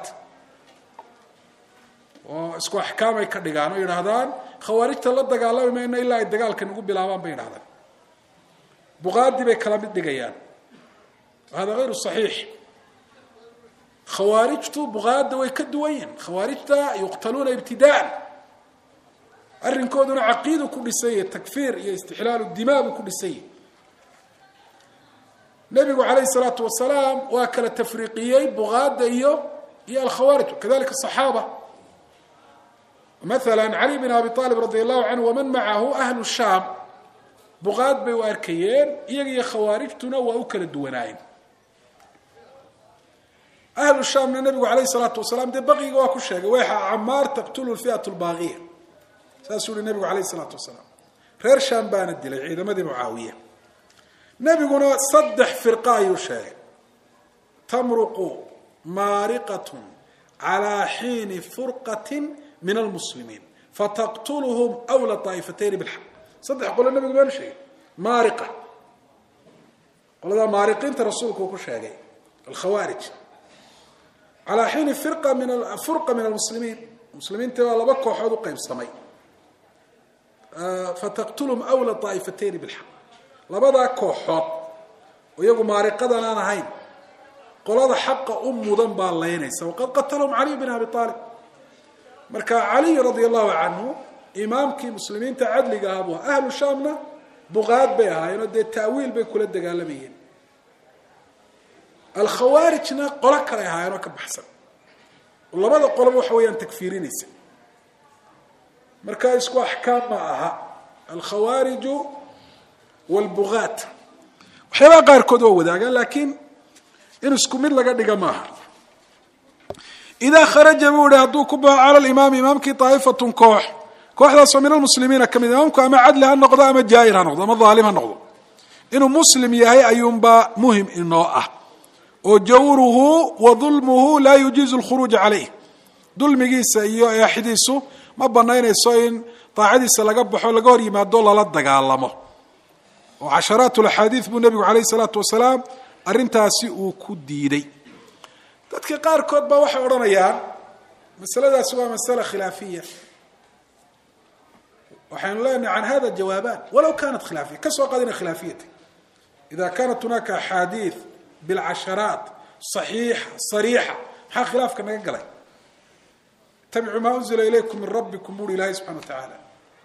oo isku axkaam ay ka dhigaan oo yidhaahdaan khawaarijta la dagaalami mayno ilaa ay dagaalkan ugu bilaabaan bay yidhahdaan bugaadii bay kala mid dhigayaan hada غayru صaxiix khawaarijtu bugaada way ka duwan yihin khawaarijta yuqtaluuna ibtidaan arrinkooduna caqiidu ku dhisanya takfiir iyo istixlaalu dimaa buu ku dhisanya nebigu calayhi الsalaatu wasalaam waa kala tafriiqiyey bugaada iyo iyo alkhawaarij kadalika صaxaaba maala cali bin abi aalib radi allahu canhu waman macahu ahlu shaam bugaad bay u arkayeen iyaga iyo khawaarijtuna waa u kala duwanaayeen ahlu shaamna nabigu alayh salaatu wasalaam dee baqiga waa ku sheegay wayxa camaar taqtulu lfiat lbaaqiya saasuu yihi nabigu alayh salaatu wasalaam reer shaam baana dilay ciidamadii mucaawiya nebiguna saddex firqa ayuu sheegay tamruqu maariqatun calaa xiini furqatin min almuslimiin fataqtuluhum wla aa'ifatayni bilxaq saddex qolo nabigu maanu sheegay maariqa qoladaa maariqiinta rasuulku uu ku sheegay alkhawaarij calaa xiini furqa min furqa min almuslimiin muslimiinta waa laba kooxood u qaybsamay fataqtuluhum wla aa'ifatayni bilxaq labadaa kooxood oo iyagu maariqadan aan ahayn qolada xaqa u mudan baa laynaysa waqad qatalahum caliy bin abi aalib marka caliy radia allahu canhu imaamkii muslimiinta cadliga ahaa bu ahlu shaamna bugaad bay ahaayeenoo dee ta'wiil bay kula dagaalamayeen alkhawaarijna qolo kale ahaayeenoo ka baxsan oo labada qoloba waxa weeyaan takfiirinaysa marka isku axkaam ma aha alkhawaariju walbugaat waxyaabaha qaarkood waa wadaagaan laakiin in isku mid laga dhiga maaha idaa kharaja buu ihi hadduu ku baxo cala limaami imaamkii daa'ifatun koox kooxdaasoo min almuslimiina ka mid imaamku ama cadli ha noqdo ama jaa'ir ha noqdo ama dhaalim ha noqdo inuu muslim yahay ayuunbaa muhim inoo ah oo jawruhu wa dulmuhu laa yujiizu lkhuruuja calayh dulmigiisa iyo eexidiisu ma banaynayso in daacadiisa laga baxo laga hor yimaado lala dagaalamo oo casharaat alaxaadiid buu nebigu calayhi salaatu wasalaam arrintaasi uu ku diiday. dadka qaarkood baa waxay odhanayaan masaladaasi waa masala khilaafiya. waxaynu leenahay can hada jawaabaan walow kaanat khilaafiya, ka soo qaadina khilaafiyata. ida kaanat hunaaka axaadiid bilcasharaat saxiixa sariixa, maxaa khilaafka naga galay? itabicuu maa unzila ilaykum min rabbikum buuri ilaahay subxana wa tacaala.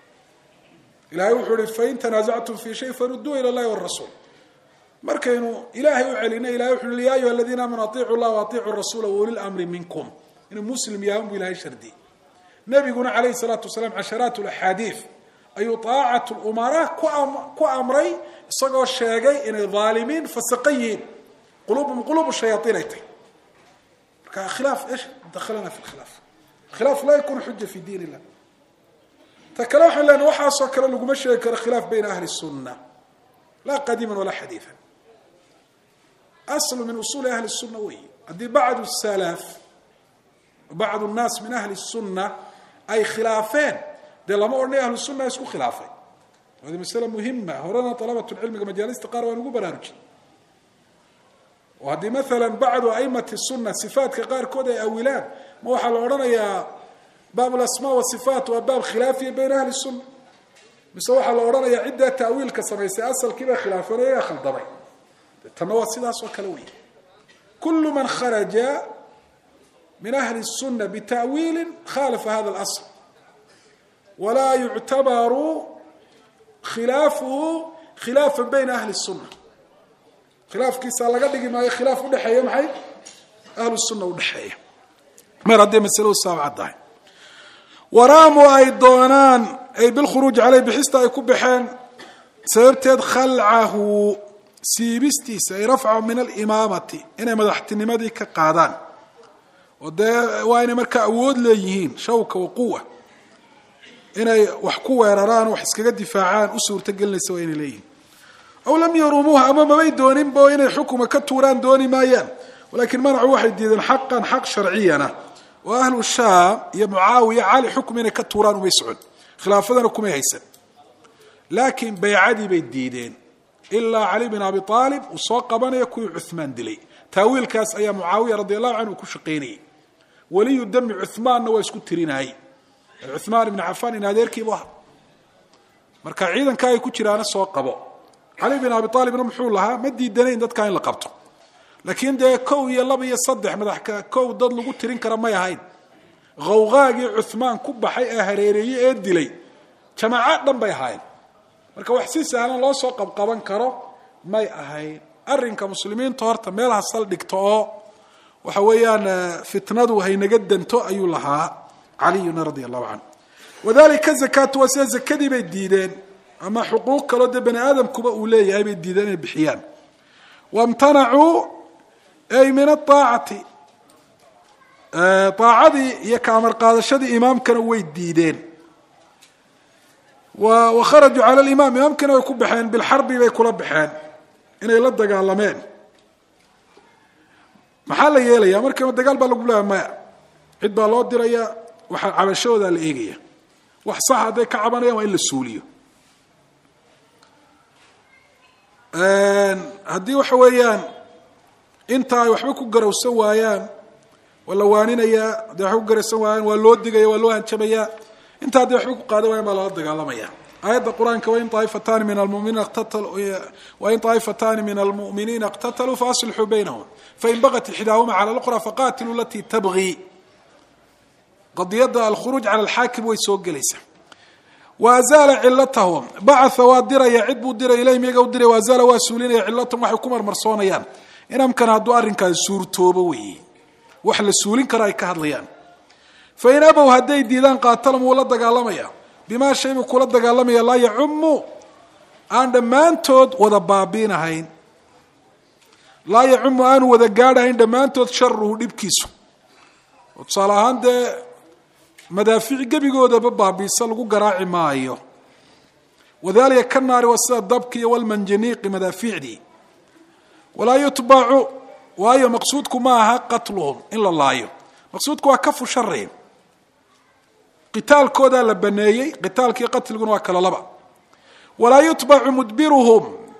ilahay wuxuu uhi fain tanaasactum fi shay faruduu ila llahi warasuul. markaynu ilaahay u celina ilahay wuxu ui ya ayuha aladiina aamanu atiicu llah waatiicu rasuula wauli lamri minkum. inuu muslim yahan buu ilahay shardiyey. nebiguna calayhi salaatu wasalaam casharaat alaxaadiid ayuu taacat lumaraa ku amray isagoo sheegay inay dhaalimiin fasiqan yihiin, quluubhum quluubu shayaaiin ay tahy. marka khilaaf ish dakhalana fi lkhilaaf. khilaaf laa yakunu xuja fi diin illah. ta kale waxaan leenahay waxaasoo kale laguma sheegi karo khilaaf bayna ahli sunna laa qadiiman walaa xadiidan. aslu min usuuli ahli sunna weyi. haddii bacdu salaf bacdu nnaas min ahli sunna ay khilaafeen dee lama odhanay ahlu sunna isku khilaafay. hadi masale muhima, horena dalabatulcilmiga majaalista qaar waan ugu baraarujin. oo haddii maala bacdu aimati sunna sifaatka qaarkood ay awilaan, ma waxaa la odhanayaa baab lasmaa wasifaat waa baab khilaafiya bayna ahli sunna, mise waxaa la odhanayaa ciddaa ta'wiilka samaysay asalkiibaa khilaafeen o iyagaa khaldamay. tanna waa sidaas oo kale wey. kulu man kharaja min ahli الsuna bta'wiili khalafa hada اlasl walaa yuctabaru khilaafuhu khilaafa bayna ahli الsuna. khilaafkiisa laga dhigi maayo khilaaf udhexeeya maxay ahlu الsuna udhexeeya mar hadday masaladu saabcaddahay. waraamu ay doonaan ay bilkhuruuj caleyh bixista ay ku baxeen sababteed khalcahu siibistiisa ay rafcahu min alimaamati inay madaxtinimadii ka qaadaan oo dee waa inay markaa awood leeyihiin shawka wa quwa inay wax ku weeraraan wax iskaga difaacaan u suurto gelinaysa waa inay leeyihiin. aw lam yarumuuha ama mabay dooninbo inay xukuma ka tuuraan dooni maayaan, walakin manacu waxay diideen xaqan xaq sharciyana oo ahlu shaam iyo mucaawiya cali xukum inay ka tuuraan umay socon, khilaafadana kumay haysan. laakiin baycadii bay diideen ilaa cali bin abi aalib uu soo qabanaya kuwii cuhmaan dilay. taawiilkaas ayaa mucaawiya radi allahu canhu ku shaqaynayay. waliyu dami cuhmaanna waa isku tirinayay. cuhmaan ibni cafaan in adeerkiibu aha. marka ciidanka ay ku jiraana soo qabo. cali bin abi aalibna muxuu lahaa ma diidanayn dadkaa in la qabto, laakiin dee kow iyo laba iyo saddex madaxka kow dad lagu tirin kara may ahayn. qawqaagii cuhmaan ku baxay ee hareereeyey ee dilay jamaaca dhan bay ahaayeen. marka wax si sahlan loo soo qabqaban karo may ahayn. arrinka muslimiinta horta meelaha saldhigto oo waxa weeyaan fitnadu haynaga danto ayuu lahaa caliyuna radia allahu canhu. wadalika zakaatu waa sida zakadii bay diideen ama xuquuq kaloo dee bani aadamkuba uu leeyahay bay diideen inay bixiyaan. wamtanacuu ay min aaacati aacadii iyo ka amar qaadashadii imaamkana way diideen. wa kharajuu cala limaam imaamkana way ku baxeen bilxarbi bay kula baxeen inay la dagaalameen. maxaa la yeelaya markiiba dagaal baa lagu leeya maya, cid baa loo diraya, waxaa cabashadoodaa la eegaya. wax sax hadday ka cabanayaan waa in la suuliyo. haddii waxa weeyaan inta ay waxba ku garawsan waayaan waa la waaninayaa, hadday waxba ku garawsan waayaan waa loo digaya, waa loo hanjabayaa. inta hadday waxba ku qaadan waayaan baa lala dagaalamaya. aayadda qur-aanka wain aaifataani min almuminiina wain طaaifataani min almu'miniina اqtataluu faaslixuu baynahum fain bagat ixdaahuma cala اlأkhra faqatiluu alatii tabغii. qadiyadda alkhuruuj cala alxaakim way soo gelaysaa. waazaala cilatahum bacaa waa diraya cid buu diray ilayhim iyaga u diray. waazaala waa suulinaya cilatahum waxay ku marmarsoonayaan inamkana hadduu arrinkaas suurtoobo weeye wax la suulin karo ay ka hadlayaan. fain abow hadday diidaan qaatalam wuu la dagaalamaya bimaa shay buu kula dagaalamaya laa yacumu aan dhammaantood wada baabiinahayn, laa yacumu aanu wada gaadhahayn dhammaantood sharuhu dhibkiisu. oo tusaale ahaan dee madaafiic gebigoodaba baabiisa lagu garaaci maayo. wadalika ka naari waa sida dabki iyo walmanjaniiqi madaafiicdii. walaa yutbacu waayo maqsuudku ma aha qatluhum in la laayo, maqsuudku waa kafu shari. qitaalkoodaa la baneeyey, qitaalkii qatliguna waa kala laba. walaa yutbacu mudbiruhum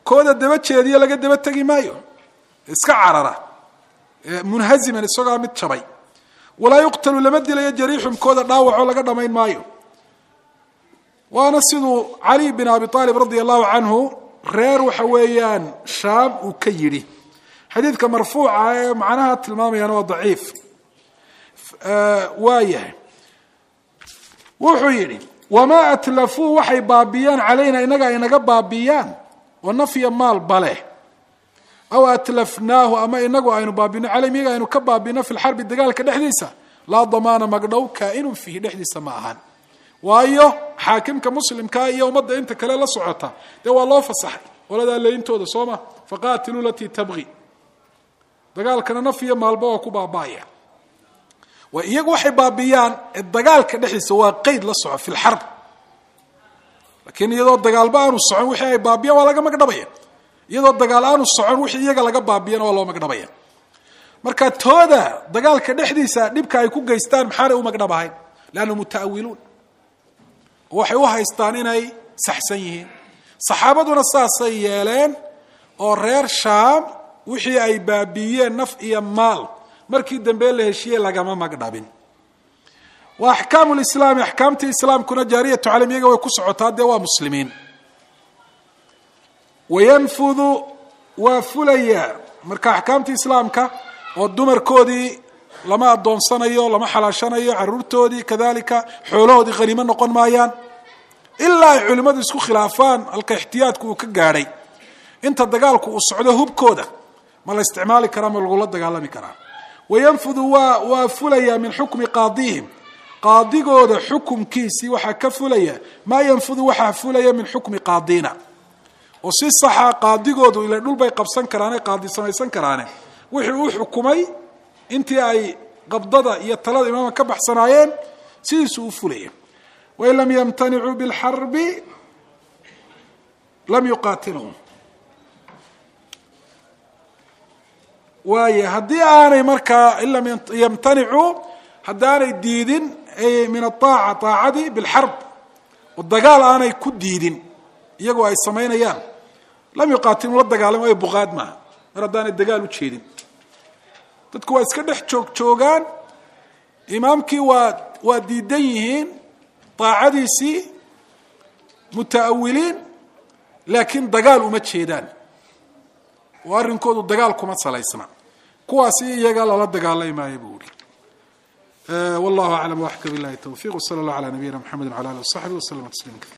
kooda daba jeediyo laga daba tegi maayo iska carara munhaziman isagoo mid jabay walaa yuqtalu lama dilayo jariixum kooda dhaawaco laga dhamayn maayo waana siduu cali bin abi aalib radia allahu canhu reer waxa weeyaan shaam uu ka yidhi xadiidka marfuuca ee macnaha tilmaamayana waa daciif waayahay wuxuu yidhi wamaa atlafuu waxay baabiyaan calayna inaga inaga baabiyaan oo nafya maal bale aw atlafnaahu ama inagu aynu baabino calayhim iyaga aynu ka baabino fi lxarbi dagaalka dhexdiisa laa damaana magdhow kaa'inun fiihi dhexdiisa ma ahan waayo xaakimka muslimkaa iyo ummadda inta kale la socota dee waa loo fasaxay qoladaa leyntooda sooma faqaatiluu latii tabgi dagaalkana nafya maalba waa ku baaba'aya iyagu waxay baabiyaan dagaalka dhexdiisa waa qeyd la soco fi lxarb laakiin iyadoo dagaalba aanu socon wixii ay baabiyaan waa laga magdhabaya iyadoo dagaal aanu socon wixii iyaga laga baabiyana waa loo magdhabaya marka tooda dagaalka dhexdiisa dhibka ay ku geystaan maxaanay u magdhabahayn leanna muta'awiluun waxay u haystaan inay saxsan yihiin saxaabaduna saasay yeeleen oo reer shaam wixii ay baabiyeen naf iyo maal markii dambe la heshiiyey lagama magdhabin wa axkaamu lislaami axkaamtii islaamkuna jaariyatu calayhim iyaga way ku socotaa dee waa muslimiin wayanfudu waa fulaya marka axkaamtii islaamka oo dumarkoodii lama adoonsanayo lama xalaashanayo caruurtoodii kadalika xoolahoodii khaniimo noqon maayaan ilaa ay culimmadu isku khilaafaan halka ixtiyaadku uu ka gaadhay inta dagaalku uu socdo hubkooda ma la isticmaali karaa ma lagula dagaalami karaa wayanfudu waa waa fulaya min xukmi qaadihim qaadigooda xukumkiisii waxaa ka fulaya maa yanfudu waxaa fulaya min xukmi qaadina oo si saxa qaadigoodu ila dhul bay qabsan karaane qaadi samaysan karaane wixii uu xukumay intii ay qabdada iyo talada imaamka ka baxsanaayeen sidiisuu u fulaya wain lam yamtanicuu bilxarbi lam yuqaatilhum waaye haddii aanay markaa in lam yamtanicuu haddaanay diidin min aaaca aacadii bilxarb oo dagaal aanay ku diidin iyagoo ay samaynayaan lam yuqaatilhum la dagaalamo ay buqaad maaha mar haddaanay dagaal u jeedin dadku waa iska dhex joog joogaan imaamkii waa waa diidan yihiin aacadiisii muta'awiliin laakiin dagaal uma jeedaan oo arrinkoodu dagaal kuma salaysna kuwaasi iyaga lala dagaalay maayo buu uri wallahu aclam waxka billahi tawfiiq wa sala allah ala nabiyina muxamedin wala alihi wasaxbihi wasallam tasliima